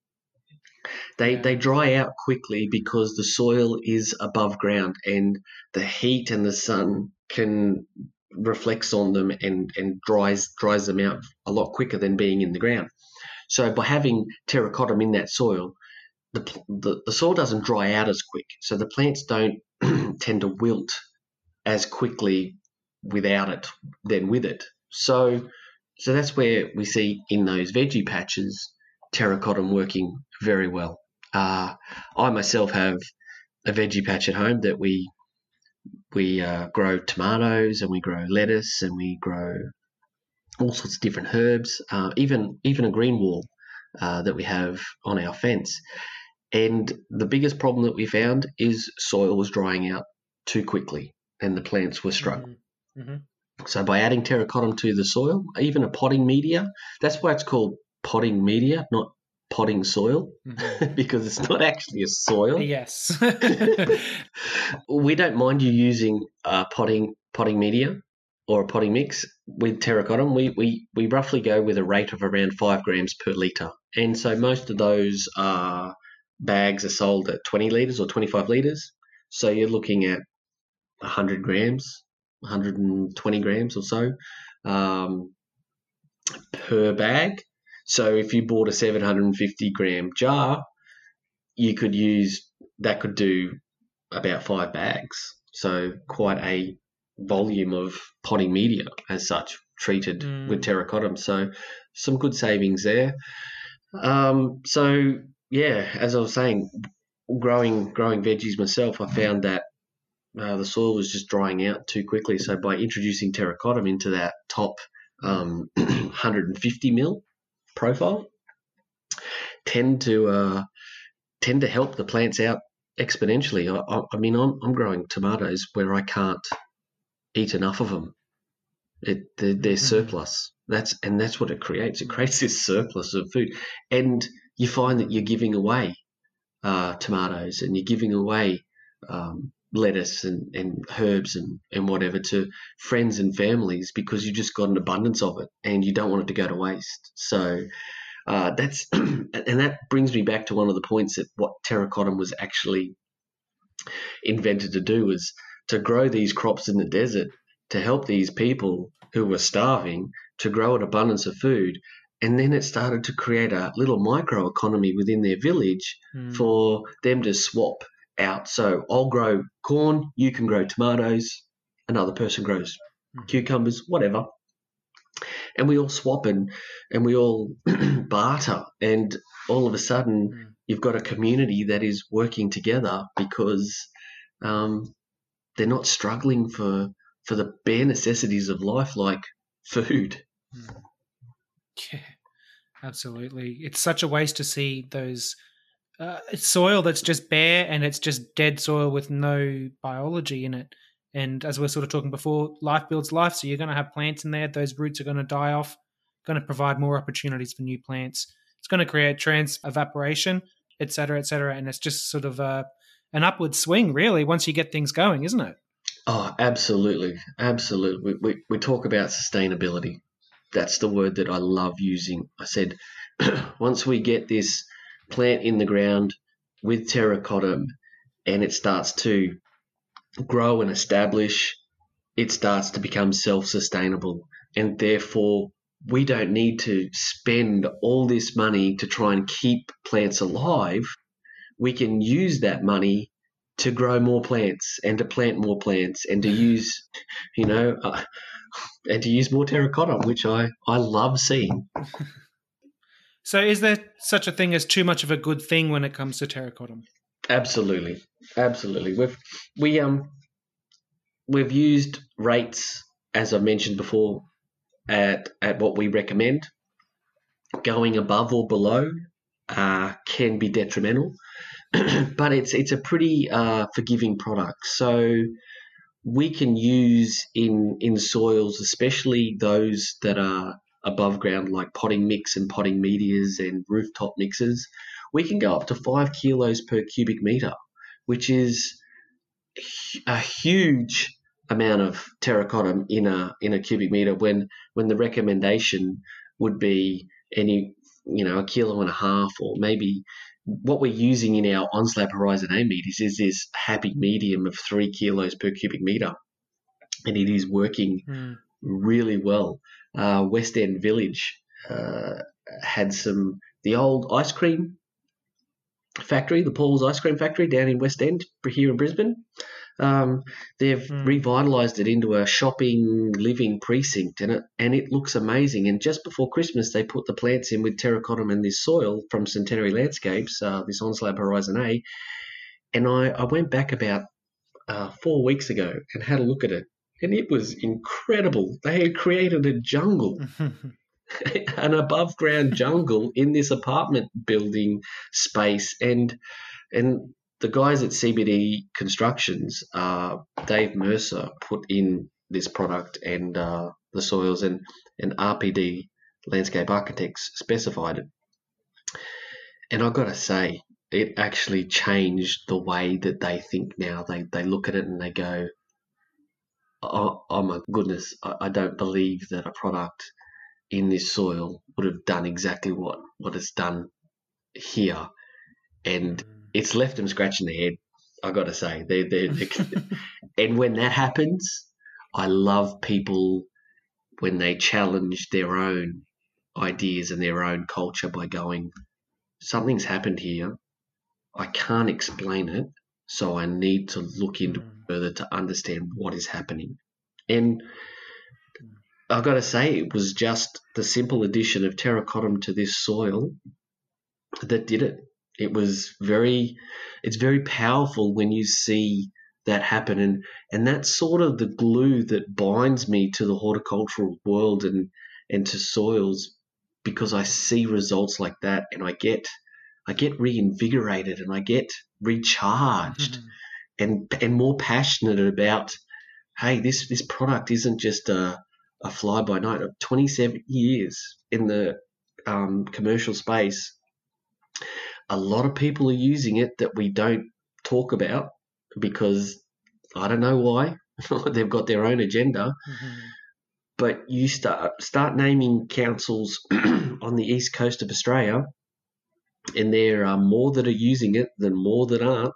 they yeah. they dry out quickly because the soil is above ground and the heat and the sun can reflects on them and, and dries dries them out a lot quicker than being in the ground. So by having terracotta in that soil, the, the the soil doesn't dry out as quick, so the plants don't tend to wilt as quickly without it than with it. So so that's where we see in those veggie patches terracotta working very well. Uh, I myself have a veggie patch at home that we we uh, grow tomatoes and we grow lettuce and we grow all sorts of different herbs, uh, even even a green wall uh, that we have on our fence. And the biggest problem that we found is soil was drying out too quickly and the plants were struggling. Mm-hmm. So by adding terracotta to the soil, even a potting media, that's why it's called potting media, not potting soil, mm-hmm. because it's not actually a soil. Yes. We don't mind you using uh, potting potting media or a potting mix with terracotta. We, we, we roughly go with a rate of around five grams per litre. And so most of those uh, bags are sold at twenty litres or twenty-five litres. So you're looking at one hundred grams. one hundred twenty grams or so um, per bag. So if you bought a seven hundred fifty gram jar, you could use, that could do about five bags. So quite a volume of potting media as such, treated mm. with terracotta. So some good savings there. Um, so yeah, as I was saying, growing growing veggies myself, I found that Uh, the soil was just drying out too quickly. So by introducing terracotta into that top um, one hundred fifty mil profile, tend to uh, tend to help the plants out exponentially. I, I, I mean, I'm, I'm growing tomatoes where I can't eat enough of them. It, they're, they're Mm-hmm. surplus. That's and that's what it creates. It creates this surplus of food, and you find that you're giving away uh, tomatoes and you're giving away um, lettuce and, and herbs and, and whatever to friends and families because you just got an abundance of it and you don't want it to go to waste. So uh, that's and that brings me back to one of the points that what Terracotta was actually invented to do was to grow these crops in the desert to help these people who were starving to grow an abundance of food. And then it started to create a little microeconomy within their village Mm. for them to swap out. So I'll grow corn, you can grow tomatoes, another person grows Mm. cucumbers, whatever. And we all swap and, and we all barter. And all of a sudden, Mm. you've got a community that is working together because um, they're not struggling for for the bare necessities of life like food. Mm. Yeah, absolutely. It's such a waste to see those uh, soil that's just bare and it's just dead soil with no biology in it. And as we we're sort of talking before, life builds life. So you're going to have plants in there. Those roots are going to die off, going to provide more opportunities for new plants. It's going to create trans evaporation, et cetera, et cetera. And it's just sort of a, an upward swing, really, once you get things going, isn't it? Oh, absolutely. Absolutely. We, we, we talk about sustainability. That's the word that I love using. I said, once we get this plant in the ground with terracotta and it starts to grow and establish, it starts to become self-sustainable. And therefore, we don't need to spend all this money to try and keep plants alive. We can use that money to grow more plants and to plant more plants and to use, you know, uh, and to use more terracotta, which I, I love seeing. So is there such a thing as too much of a good thing when it comes to terracotta? Absolutely. Absolutely. We've, we, um, we've used rates, as I mentioned before, at, at what we recommend. Going above or below uh, can be detrimental. But it's it's a pretty uh, forgiving product. So we can use in in soils, especially those that are above ground, like potting mix and potting medias and rooftop mixes, we can go up to five kilos per cubic meter, which is a huge amount of terracotta in a in a cubic meter. When when the recommendation would be any you know a kilo and a half, or maybe what we're using in our OnSlab Horizon A meters is this happy medium of three kilos per cubic meter, and it is working Mm. really well. Uh, West End Village uh, had some the old ice cream factory, the Paul's Ice Cream Factory down in West End here in Brisbane. Um, they've Mm. revitalised it into a shopping, living precinct, and it and it looks amazing. And just before Christmas, they put the plants in with terracotta and this soil from Centenary Landscapes, uh, this OnSlab Horizon A. And I, I went back about uh, four weeks ago and had a look at it, and it was incredible. They had created a jungle, an above ground jungle in this apartment building space, and and the guys at C B D Constructions, uh, Dave Mercer, put in this product, and uh, the soils, and, and R P D Landscape Architects specified it. And I've got to say, it actually changed the way that they think now. They they look at it and they go, oh, oh my goodness, I, I don't believe that a product in this soil would have done exactly what, what it's done here. And it's left them scratching their head, I got to say. They, they, they, and when that happens, I love people when they challenge their own ideas and their own culture by going, something's happened here. I can't explain it, so I need to look into it further to understand what is happening. And I've got to say, it was just the simple addition of terracotta to this soil that did it. It was very, it's very powerful when you see that happen. And, and that's sort of the glue that binds me to the horticultural world and, and to soils, because I see results like that and I get, I get reinvigorated and I get recharged mm-hmm. and, and more passionate about hey, this this product isn't just a a fly by night. twenty-seven years in the um, commercial space. A lot of people are using it that we don't talk about because I don't know why. They've got their own agenda. Mm-hmm. But you start start naming councils on the east coast of Australia, and there are more that are using it than more that aren't.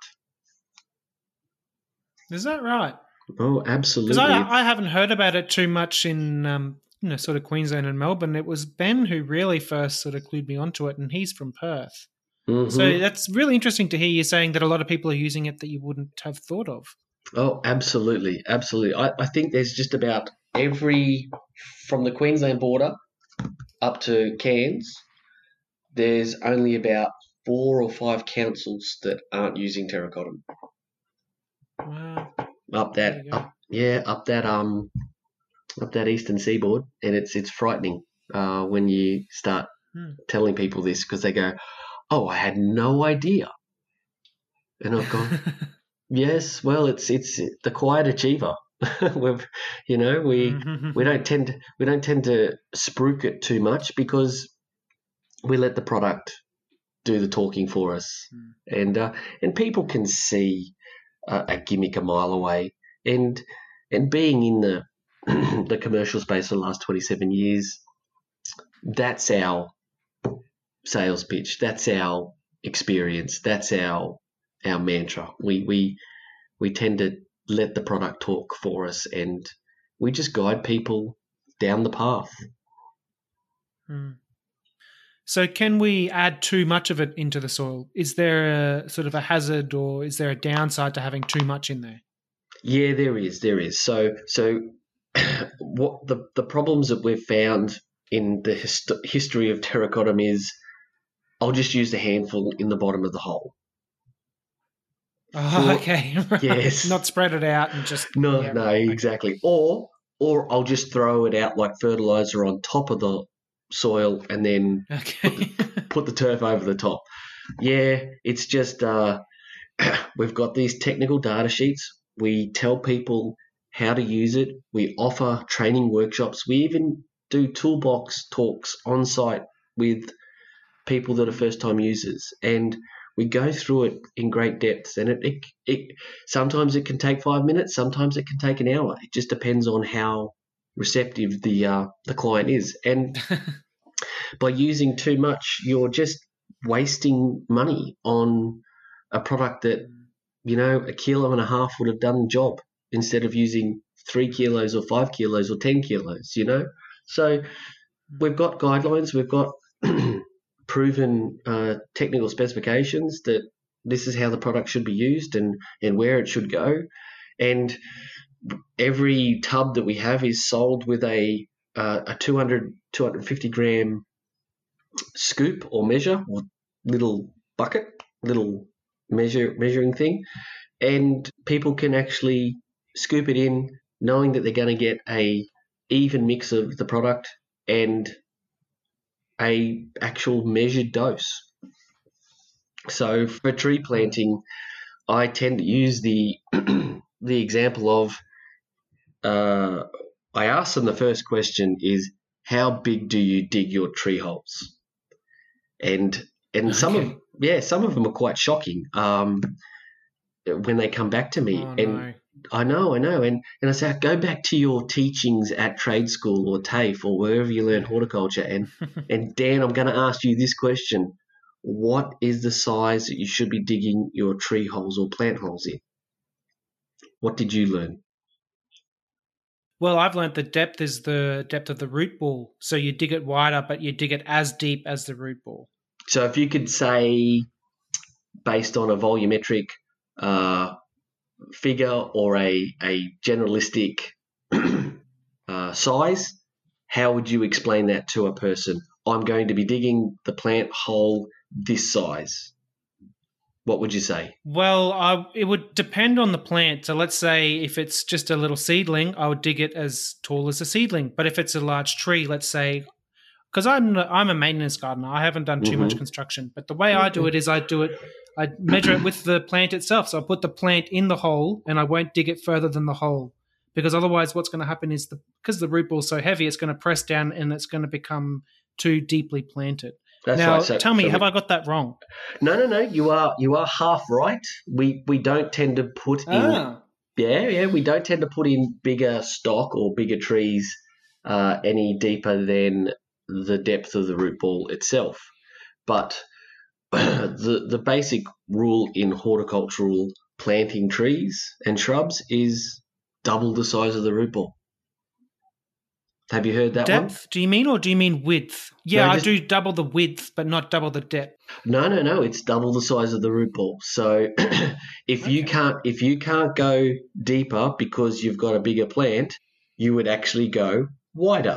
Is that right? Oh, absolutely. Because I, I haven't heard about it too much in um, you know, sort of Queensland and Melbourne. It was Ben who really first sort of clued me onto it, and he's from Perth. Mm-hmm. So that's really interesting to hear you saying that a lot of people are using it that you wouldn't have thought of. Oh, absolutely. Absolutely. I, I think there's just about every, from the Queensland border up to Cairns, there's only about four or five councils that aren't using Terracotta. Wow. Up that, up, yeah, up that, um, up that eastern seaboard, and it's it's frightening uh, when you start hmm. telling people this because they go, "Oh, I had no idea," and I've gone, "Yes, well, it's it's the quiet achiever. We've, you know, we we don't tend to, we don't tend to spruik it too much because we let the product do the talking for us, hmm. and uh, and people can see uh, a gimmick a mile away, and and being in the the commercial space for the last twenty-seven years, that's our sales pitch. That's our experience. That's our our mantra. We we we tend to let the product talk for us, and we just guide people down the path. Hmm. So can we add too much of it into the soil? Is there a sort of a hazard, or is there a downside to having too much in there? Yeah, there is. There is. So so what the the problems that we've found in the hist- history of Terracotta is, I'll just use the handful in the bottom of the hole. Oh, or, okay. Yes. Not spread it out and just... No, yeah, no, right. exactly. Or or I'll just throw it out like fertilizer on top of the soil and then okay. put, the, put the turf over the top. Yeah, it's just uh, we've got these technical data sheets. We tell people how to use it. We offer training workshops. We even do toolbox talks on site with people that are first-time users, and we go through it in great depth. And it, it, it sometimes it can take five minutes, sometimes it can take an hour. It just depends on how receptive the uh, the client is. And by using too much, you're just wasting money on a product that, you know, a kilo and a half would have done the job instead of using three kilos or five kilos or ten kilos, you know. So we've got guidelines, we've got proven uh, technical specifications that this is how the product should be used and, and where it should go. And every tub that we have is sold with a uh, a two hundred, two hundred fifty gram scoop or measure, or little bucket, little measure measuring thing. And people can actually scoop it in knowing that they're going to get a even mix of the product and a actual measured dose. So for tree planting, I tend to use the the example of uh, I ask them the first question is, how big do you dig your tree holes? And and okay. some of yeah some of them are quite shocking um, when they come back to me. Oh, and no. I know, I know. And, and I say, go back to your teachings at trade school or TAFE or wherever you learn horticulture. And, and Dan, I'm going to ask you this question. What is the size that you should be digging your tree holes or plant holes in? What did you learn? Well, I've learned the depth is the depth of the root ball. So you dig it wider, but you dig it as deep as the root ball. So if you could say, based on a volumetric uh figure or a, a generalistic uh, size, how would you explain that to a person? I'm going to be digging the plant hole this size. What would you say? Well, I, it would depend on the plant. So let's say if it's just a little seedling, I would dig it as tall as a seedling. But if it's a large tree, let's say, because I'm I'm a maintenance gardener, I haven't done too mm-hmm. much construction. But the way I do it is I do it I measure it with the plant itself. So I put the plant in the hole and I won't dig it further than the hole. because otherwise what's going to happen is the because the root ball's so heavy, it's going to press down and it's going to become too deeply planted. That's now, right. So, tell me, so have we, I got that wrong? No, no, no. You are you are half right. We we don't tend to put in. Ah. Yeah, yeah. We don't tend to put in bigger stock or bigger trees uh, any deeper than the depth of the root ball itself. But the the basic rule in horticultural planting trees and shrubs is double the size of the root ball. Have you heard that depth, one? do you mean, or do you mean width? Yeah, No, I just- do double the width, but not double the depth. No, no, no. It's double the size of the root ball. So if you Okay. can't if you can't go deeper because you've got a bigger plant, you would actually go wider.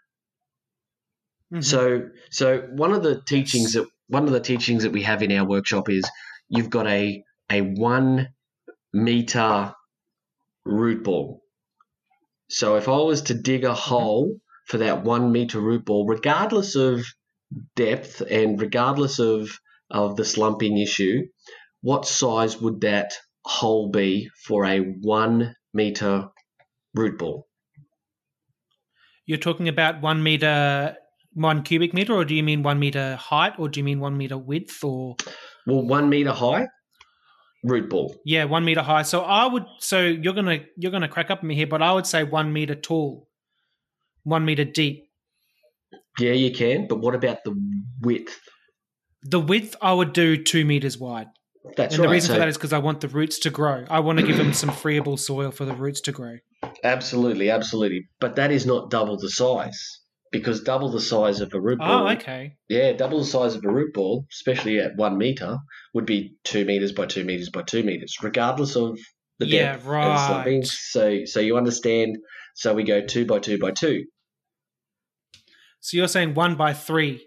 Mhm. So so one of the teachings Yes. that one of the teachings that we have in our workshop is you've got a a one meter root ball. So if I was to dig a hole for that one meter root ball, regardless of depth and regardless of of the slumping issue, what size would that hole be for a one meter root ball? You're talking about one meter, one cubic meter, or do you mean one meter height, or do you mean one meter width, or Well, one meter high root ball. yeah, one meter high? So I would. So you're gonna you're gonna crack up at me here, but I would say one meter tall, one meter deep. Yeah, you can, but what about the width? The width I would do two meters wide, That's and right. the reason So for that is because I want the roots to grow. I want to give them some freeable soil for the roots to grow. absolutely, absolutely. But that is not double the size because double the size of a root ball. Oh, okay. Yeah, double the size of a root ball, especially at one meter, would be two meters by two meters by two meters, regardless of the Yeah, depth. and slumping. right. So, so you understand. So we go two by two by two. So you're saying one by three.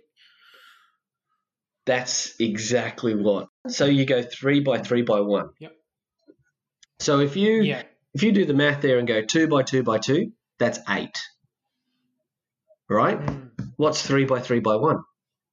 That's exactly what. So you go three by three by one. Yep. So if you Yeah. if you do the math there and go two by two by two, that's eight. Right? Mm, What's three by three by one?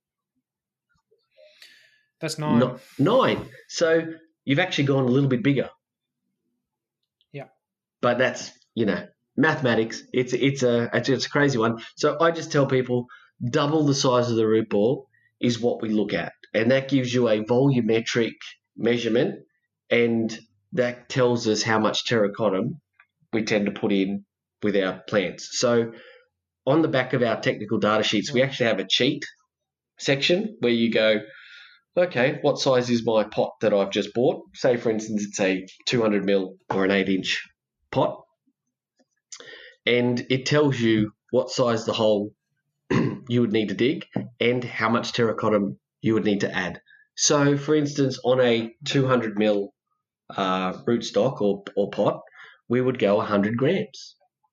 that's nine. No, nine. So you've actually gone a little bit bigger. Yeah. But that's, you know, mathematics. It's it's a it's, it's a crazy one. So I just tell people double the size of the root ball is what we look at, and that gives you a volumetric measurement, and that tells us how much terracotta we tend to put in with our plants. So on the back of our technical data sheets, we actually have a cheat section where you go, okay, what size is my pot that I've just bought? Say, for instance, it's a two hundred mil or an eight inch pot. And it tells you what size the hole you would need to dig and how much terracotta you would need to add. So, for instance, on a two hundred mil uh, rootstock or, or pot, we would go one hundred grams.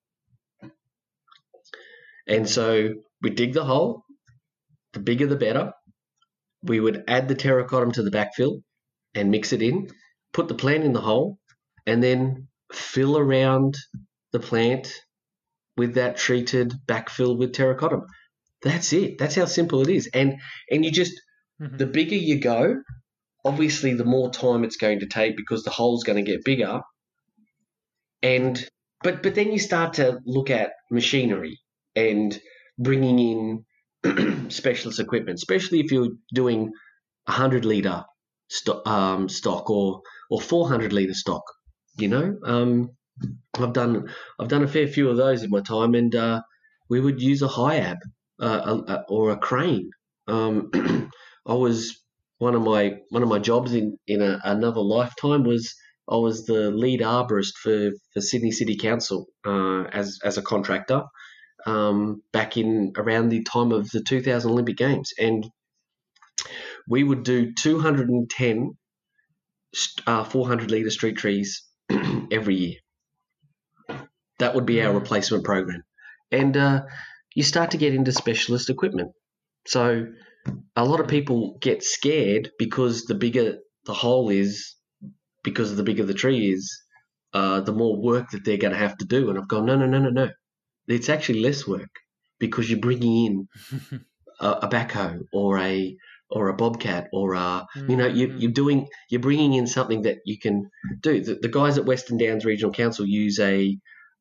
And so we dig the hole, the bigger the better. We would add the terracotta to the backfill and mix it in, put the plant in the hole, and then fill around the plant with that treated backfill with terracotta. That's it. That's how simple it is. And and you just, Mhm. the bigger you go, obviously the more time it's going to take because the hole's going to get bigger. And but but then you start to look at machinery and bringing in specialist equipment, especially if you're doing a hundred liter stock, um, stock or or four hundred liter stock. You know, um, I've done I've done a fair few of those in my time, and uh, we would use a HIAB uh, a, a, or a crane. Um, I was one of my one of my jobs in in a, another lifetime was I was the lead arborist for, for Sydney City Council uh, as as a contractor. Um, back in around the time of the two thousand Olympic Games, and we would do two hundred ten uh, four hundred litre street trees every year. That would be our replacement program. And uh, you start to get into specialist equipment. So a lot of people get scared because the bigger the hole is, because the bigger the tree is, uh, the more work that they're going to have to do. And I've gone, no, no, no, no, no. It's actually less work because you're bringing in a, a backhoe or a or a bobcat or a, you know, you, you're doing you're bringing in something that you can do. The, the guys at Western Downs Regional Council use a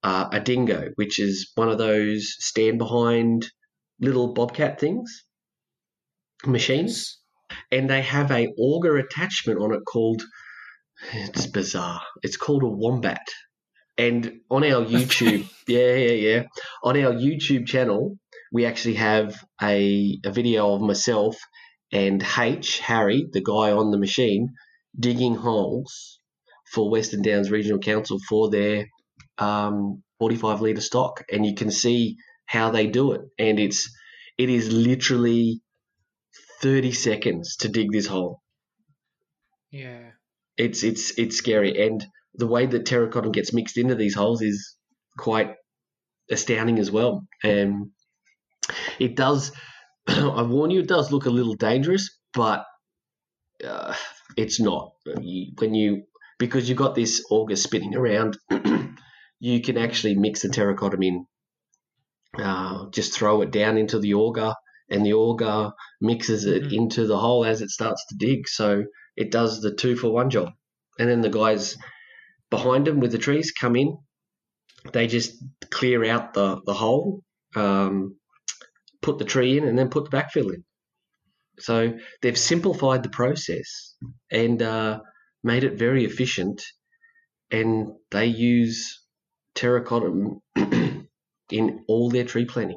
uh, a dingo, which is one of those stand behind little bobcat things, machines, and they have a auger attachment on it called, it's bizarre, it's called a wombat. And on our YouTube, yeah, yeah, yeah, on our YouTube channel, we actually have a, a video of myself and H, Harry, the guy on the machine, digging holes for Western Downs Regional Council for their um, forty-five litre stock. And you can see how they do it. And it's it is literally thirty seconds to dig this hole. Yeah. It's it's it's scary. And the way that terracotta gets mixed into these holes is quite astounding as well. And it does, I warn you, it does look a little dangerous, but uh, it's not. You, when you because you've got this auger spinning around, you can actually mix the terracotta in. Uh, just throw it down into the auger, and the auger mixes it mm-hmm. into the hole as it starts to dig. So it does the two for one job. And then the guys behind them with the trees come in. They just clear out the, the hole, um, put the tree in, and then put the backfill in. So they've simplified the process and uh, made it very efficient. And they use terracotta in all their tree planting.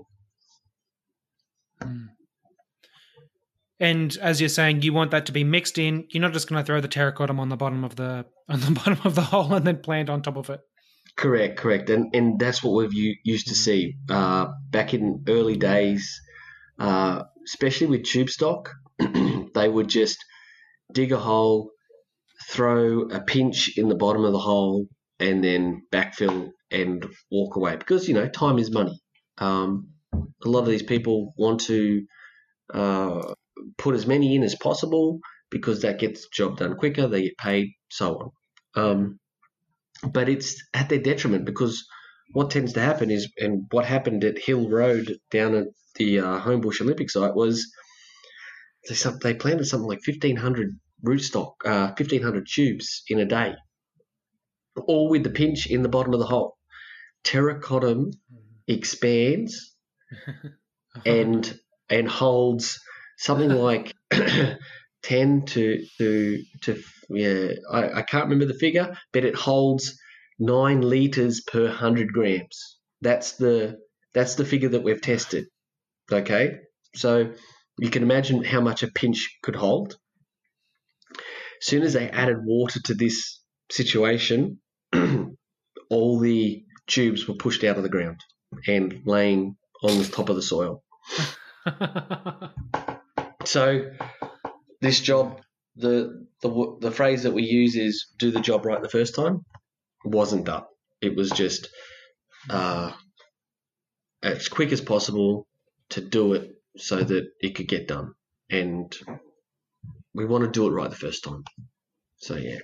And as you're saying, you want that to be mixed in. You're not just going to throw the terracotta on the bottom of the on the bottom of the hole and then plant on top of it. Correct, correct, and and that's what we've u- used to see uh, back in early days, uh, especially with tube stock. They would just dig a hole, throw a pinch in the bottom of the hole, and then backfill and walk away because you know time is money. Um, a lot of these people want to uh, put as many in as possible because that gets the job done quicker. They get paid, so on. Um, But it's at their detriment because what tends to happen is, and what happened at Hill Road down at the uh, Homebush Olympic site was they, they planted something like fifteen hundred rootstock, uh, fifteen hundred tubes in a day, all with the pinch in the bottom of the hole. Terracotta expands and and holds something like ten to to to yeah I, I can't remember the figure, but it holds nine liters per hundred grams. That's the that's the figure that we've tested. Okay, so you can imagine how much a pinch could hold. As soon as they added water to this situation, all the tubes were pushed out of the ground and laying on the top of the soil. So this job, the, the the phrase that we use is do the job right the first time. Wasn't done. It was just uh, as quick as possible to do it so that it could get done. And we want to do it right the first time. So, yeah.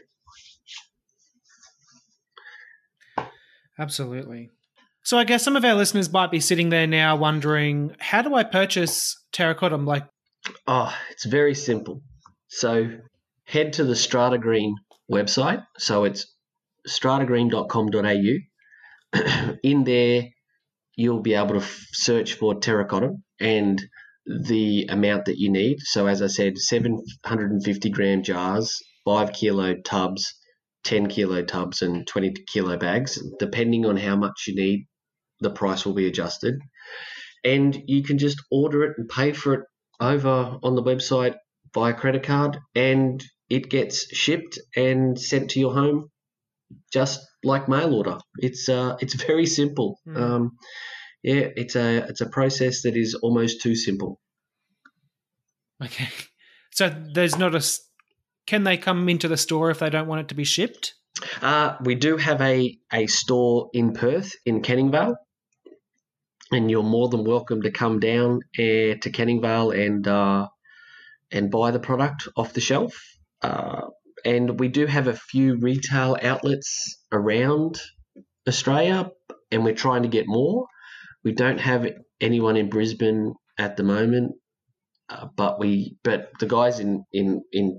Absolutely. So I guess some of our listeners might be sitting there now wondering, how do I purchase terracotta? Like, oh, it's very simple. So head to the Strata Green website. So it's strata green dot com dot a u. In there, you'll be able to f- search for terracotta and the amount that you need. So as I said, seven hundred fifty gram jars, five kilo tubs, ten kilo tubs, and twenty kilo bags. Depending on how much you need, the price will be adjusted. And you can just order it and pay for it over on the website via credit card, and it gets shipped and sent to your home just like mail order. It's uh, it's very simple. Mm. Um, yeah, it's a it's a process that is almost too simple. Okay, so there's not a. Can they come into the store if they don't want it to be shipped? Uh, we do have a a store in Perth in Canning Vale, and you're more than welcome to come down uh, to Canning Vale and uh, and buy the product off the shelf. Uh, And we do have a few retail outlets around Australia, and we're trying to get more. We don't have anyone in Brisbane at the moment, uh, but we but the guys in, in, in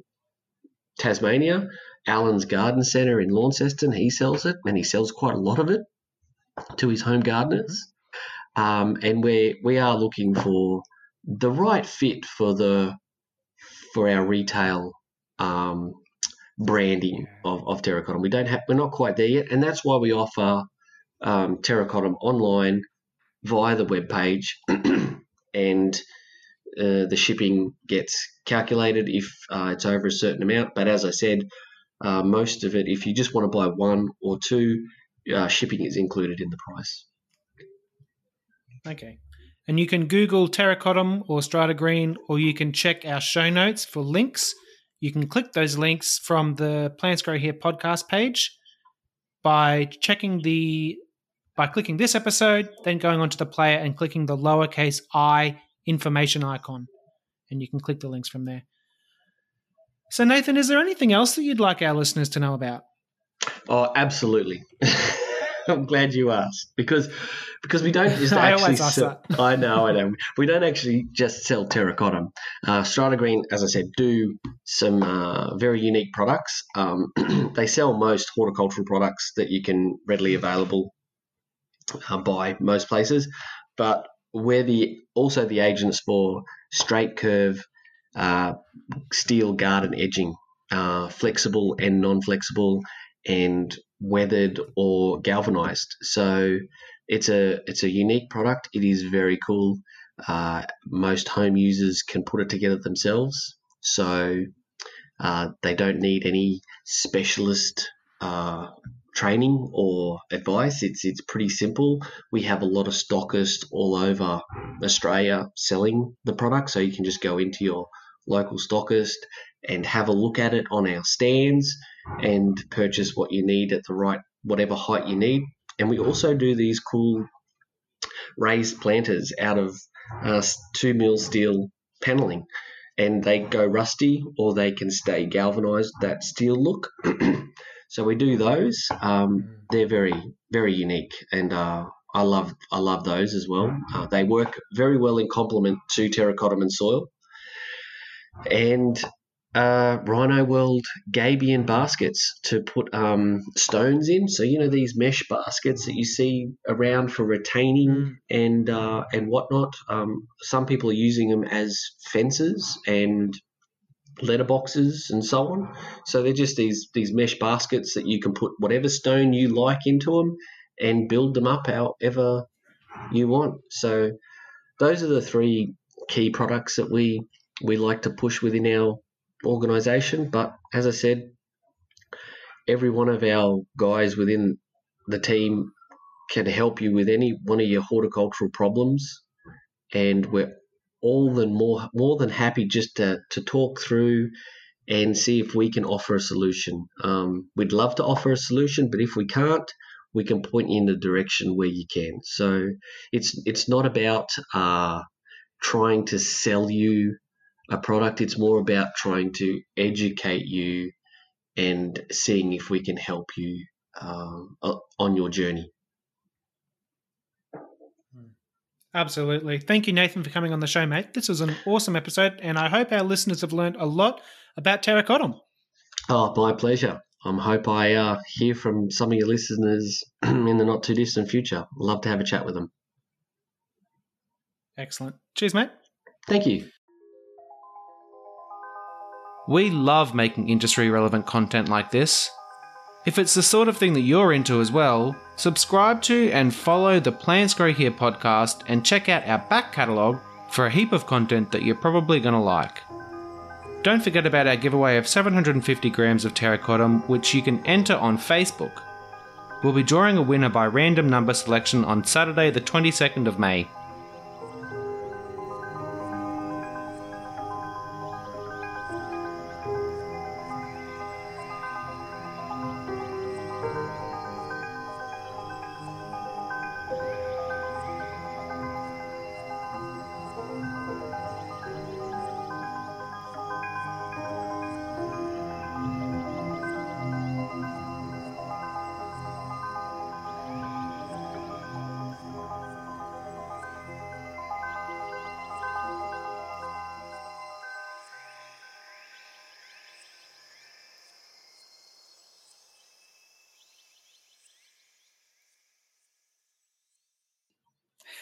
Tasmania, Alan's Garden Centre in Launceston, he sells it, and he sells quite a lot of it. to his home gardeners. Um, and we we are looking for the right fit for the for our retail um, branding of, of Terracotta. We don't have we're not quite there yet, and that's why we offer um, Terracotta online via the webpage, and uh, the shipping gets calculated if uh, it's over a certain amount. But as I said, uh, most of it, if you just want to buy one or two, uh, shipping is included in the price. Okay. And you can Google Terracotta or Strata Green, or you can check our show notes for links. You can click those links from the Plants Grow Here podcast page by checking the by clicking this episode, then going onto the player and clicking the lowercase I information icon, and you can click the links from there. So, Nathan, is there anything else that you'd like our listeners to know about? Oh, absolutely. I'm glad you asked, because because we don't just I actually always ask sell, that. I know, I know. We don't actually just sell Terracotta. Uh, Strata Green, as I said, do some uh, very unique products. Um, they sell most horticultural products that you can readily available uh, buy most places, but we're the also the agents for straight curve uh, steel garden edging, uh, flexible and non-flexible, and weathered or galvanized. So it's a it's a unique product. It is very cool. Uh, most home users can put it together themselves, so uh, they don't need any specialist uh, training or advice. It's it's pretty simple. We have a lot of stockists all over Australia selling the product, so you can just go into your local stockist and have a look at it on our stands and purchase what you need at the right whatever height you need. And we also do these cool raised planters out of uh, two mil steel paneling, and they go rusty or they can stay galvanized, that steel look. So we do those. Um, they're very very unique, and uh, I love I love those as well. Uh, they work very well in complement to terracotta and soil. And uh, Rhino World Gabion baskets to put um, stones in. So you know these mesh baskets that you see around for retaining Mm. and uh, and whatnot. Um, some people are using them as fences and letterboxes and so on. So they're just these these mesh baskets that you can put whatever stone you like into them and build them up however you want. So those are the three key products that we we like to push within our organization. But as I said, every one of our guys within the team can help you with any one of your horticultural problems, and we're all than more more than happy just to, to talk through and see if we can offer a solution. Um, we'd love to offer a solution, but if we can't, we can point you in the direction where you can. So it's it's not about uh, trying to sell you a product. It's more about trying to educate you and seeing if we can help you um, on your journey. Absolutely. Thank you, Nathan, for coming on the show, mate. This was an awesome episode, and I hope our listeners have learned a lot about terracotta. Oh, my pleasure. I hope I uh, hear from some of your listeners in the not too distant future. Love to have a chat with them. Excellent. Cheers, mate. Thank you. We love making industry relevant content like this. If it's the sort of thing that you're into as well, subscribe to and follow the Plants Grow Here podcast and check out our back catalogue for a heap of content that you're probably going to like. Don't forget about our giveaway of seven hundred fifty grams of terracotta, which you can enter on Facebook. We'll be drawing a winner by random number selection on Saturday the twenty-second of May.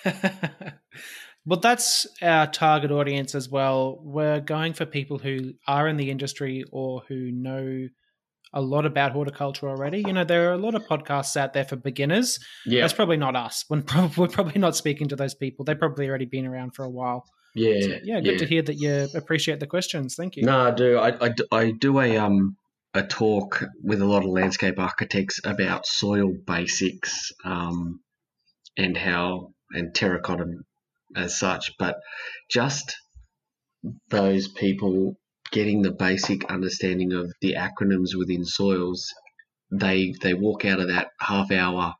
Well, that's our target audience as well. We're going for people who are in the industry or who know a lot about horticulture already. You know, there are a lot of podcasts out there for beginners. Yeah. That's probably not us. We're probably, we're probably not speaking to those people. They've probably already been around for a while. Yeah. So, yeah, good yeah. to hear that you appreciate the questions. Thank you. No, I do. I, I, do- I do a um a talk with a lot of landscape architects about soil basics um, and how and terracotta as such, but just those people getting the basic understanding of the acronyms within soils, they they walk out of that half hour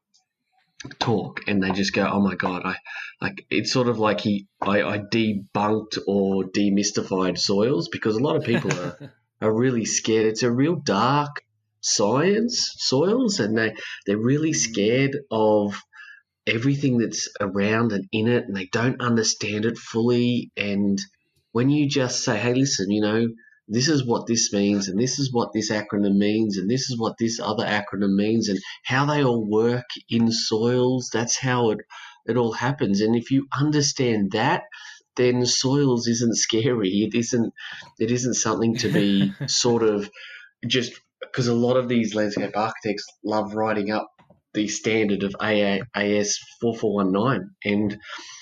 talk and they just go, oh my god, I like it's sort of like he I, I debunked or demystified soils, because a lot of people are, are really scared. It's a real dark science, soils, and they they're really scared of everything that's around and in it, and they don't understand it fully. And when you just say, hey, listen, you know, this is what this means, and this is what this acronym means, and this is what this other acronym means, and how they all work in soils, that's how it, it all happens. And if you understand that, then soils isn't scary. It isn't, it isn't something to be sort of just, because a lot of these landscape architects love writing up the standard of A S four four one nine, and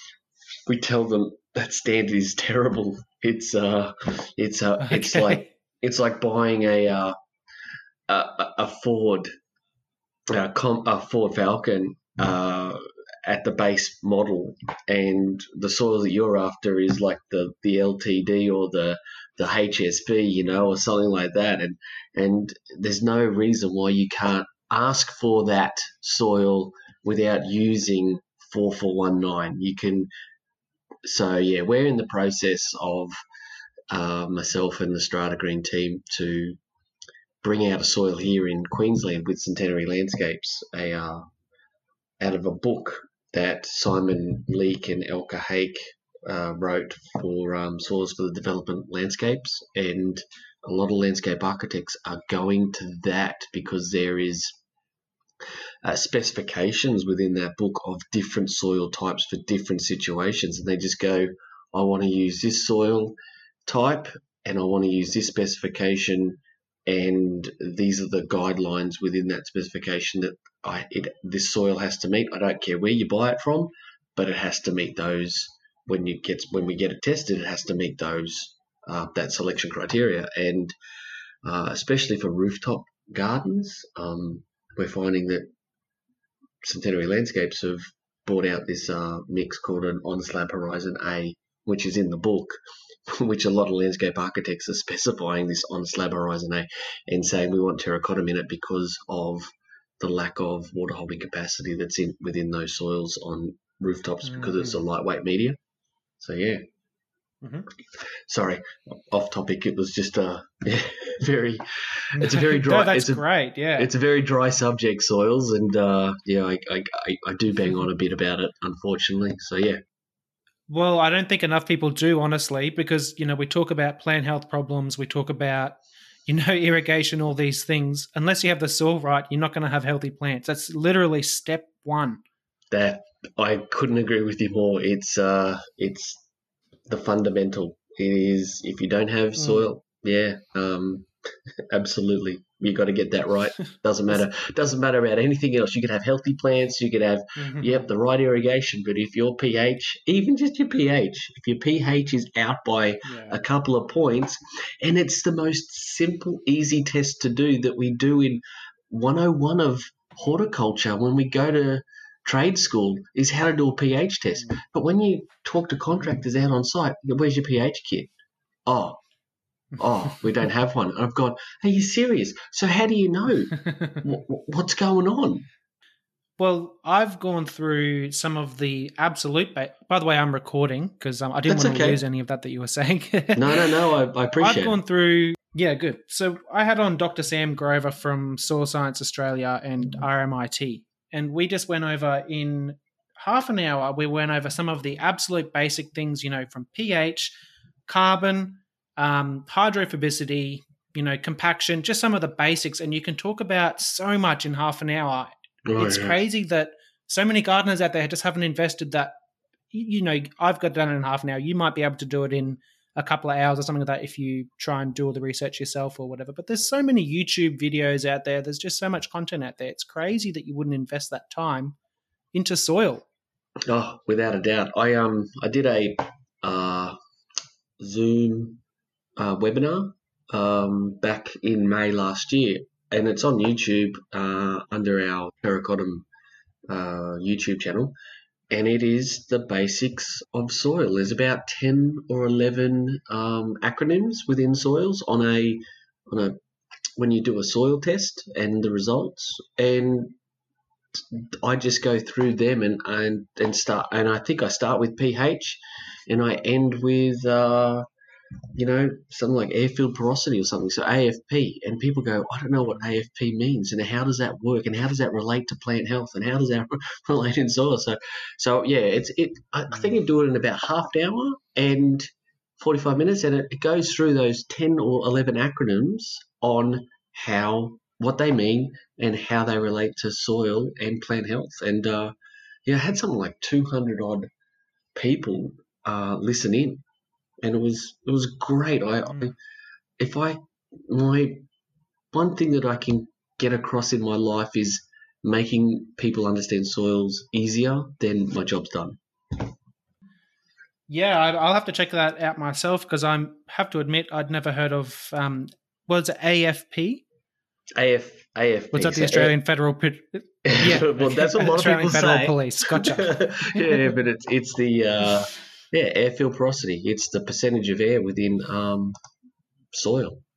we tell them that standard is terrible. It's uh, it's uh, Okay. it's like it's like buying a uh, a, a Ford, a, Com- a Ford Falcon uh, at the base model, and the soil that you're after is like the, the L T D or the the H S B, you know, or something like that, and and there's no reason why you can't ask for that soil without using four four one nine. You can. So, yeah, we're in the process of uh, myself and the Strata Green team to bring out a soil here in Queensland with Centenary Landscapes, a uh, out of a book that Simon Leake and Elka Hake uh, wrote for um, Soils for the Development Landscapes. And a lot of landscape architects are going to that because there is Uh, specifications within that book of different soil types for different situations, and they just go, I want to use this soil type and I want to use this specification, and these are the guidelines within that specification that I it this soil has to meet. I don't care where you buy it from, but it has to meet those. When you get when we get it tested, it has to meet those uh, that selection criteria, and uh, especially for rooftop gardens, um, we're finding that Centenary Landscapes have brought out this uh, mix called an on-slab horizon A, which is in the book, which a lot of landscape architects are specifying this on-slab horizon A and saying we want terracotta in it because of the lack of water holding capacity that's in within those soils on rooftops, mm-hmm. because it's a lightweight media. So, yeah. Mm-hmm. Sorry, off topic. It was just a very. It's a very dry. No, that's it's a, great. Yeah, it's a very dry subject, soils, and uh, yeah, I, I I do bang on a bit about it, unfortunately. So yeah. Well, I don't think enough people do, honestly, because you know we talk about plant health problems, we talk about you know irrigation, all these things. Unless you have the soil right, you're not going to have healthy plants. That's literally step one. That I couldn't agree with you more. It's uh, it's. the fundamental. It is, if you don't have soil, mm. yeah, um, absolutely, you got to get that right. Doesn't matter. Doesn't matter about anything else. You could have healthy plants. You could have, mm-hmm. yep, the right irrigation. But if your pH, even just your pH, if your pH is out by yeah. a couple of points, and it's the most simple, easy test to do that we do in one oh one of horticulture when we go to trade school, is how to do a pH test. Mm. But when you talk to contractors out on site, where's your pH kit? Oh, oh, we don't have one. And I've gone, are you serious? So how do you know w- what's going on? Well, I've gone through some of the absolute... Ba- By the way, I'm recording because um, I didn't That's want to okay. lose any of that that you were saying. no, no, no, I, I appreciate it. I've gone through... Yeah, good. So I had on Doctor Sam Grover from Soil Science Australia and R M I T. And we just went over in half an hour, we went over some of the absolute basic things, you know, from pH, carbon, um, hydrophobicity, you know, compaction, just some of the basics. And you can talk about so much in half an hour. Oh, it's yeah. crazy that so many gardeners out there just haven't invested that you know, I've got done it in half an hour. You might be able to do it in a couple of hours or something like that if you try and do all the research yourself or whatever. But there's so many YouTube videos out there. There's just so much content out there. It's crazy that you wouldn't invest that time into soil. Oh, without a doubt. I um I did a uh, Zoom uh, webinar um, back in May last year, and it's on YouTube uh, under our Terracotum uh, YouTube channel. And it is the basics of soil. There's about ten or eleven um, acronyms within soils on a on a when you do a soil test and the results. And I just go through them and and and start. And I think I start with pH, and I end with uh, you know, something like airfield porosity or something. So A F P, and people go, I don't know what A F P means, and how does that work, and how does that relate to plant health, and how does that relate in soil? So, so yeah, it's it. I, I think you do it in about half an hour and forty-five minutes, and it, it goes through those ten or eleven acronyms on how what they mean and how they relate to soil and plant health. And uh, yeah, I had something like two hundred odd people uh, listen in. And it was it was great. I, I if I my one thing that I can get across in my life is making people understand soils easier, then my job's done. Yeah, I'll have to check that out myself because I have to admit I'd never heard of um, was it A F P? A F A F P. Was that the Australian Federal? Yeah, well, that's what a lot Australian of people Federal say. Police. Gotcha. Yeah, but it's it's the uh, yeah airfield porosity. It's the percentage of air within um, soil.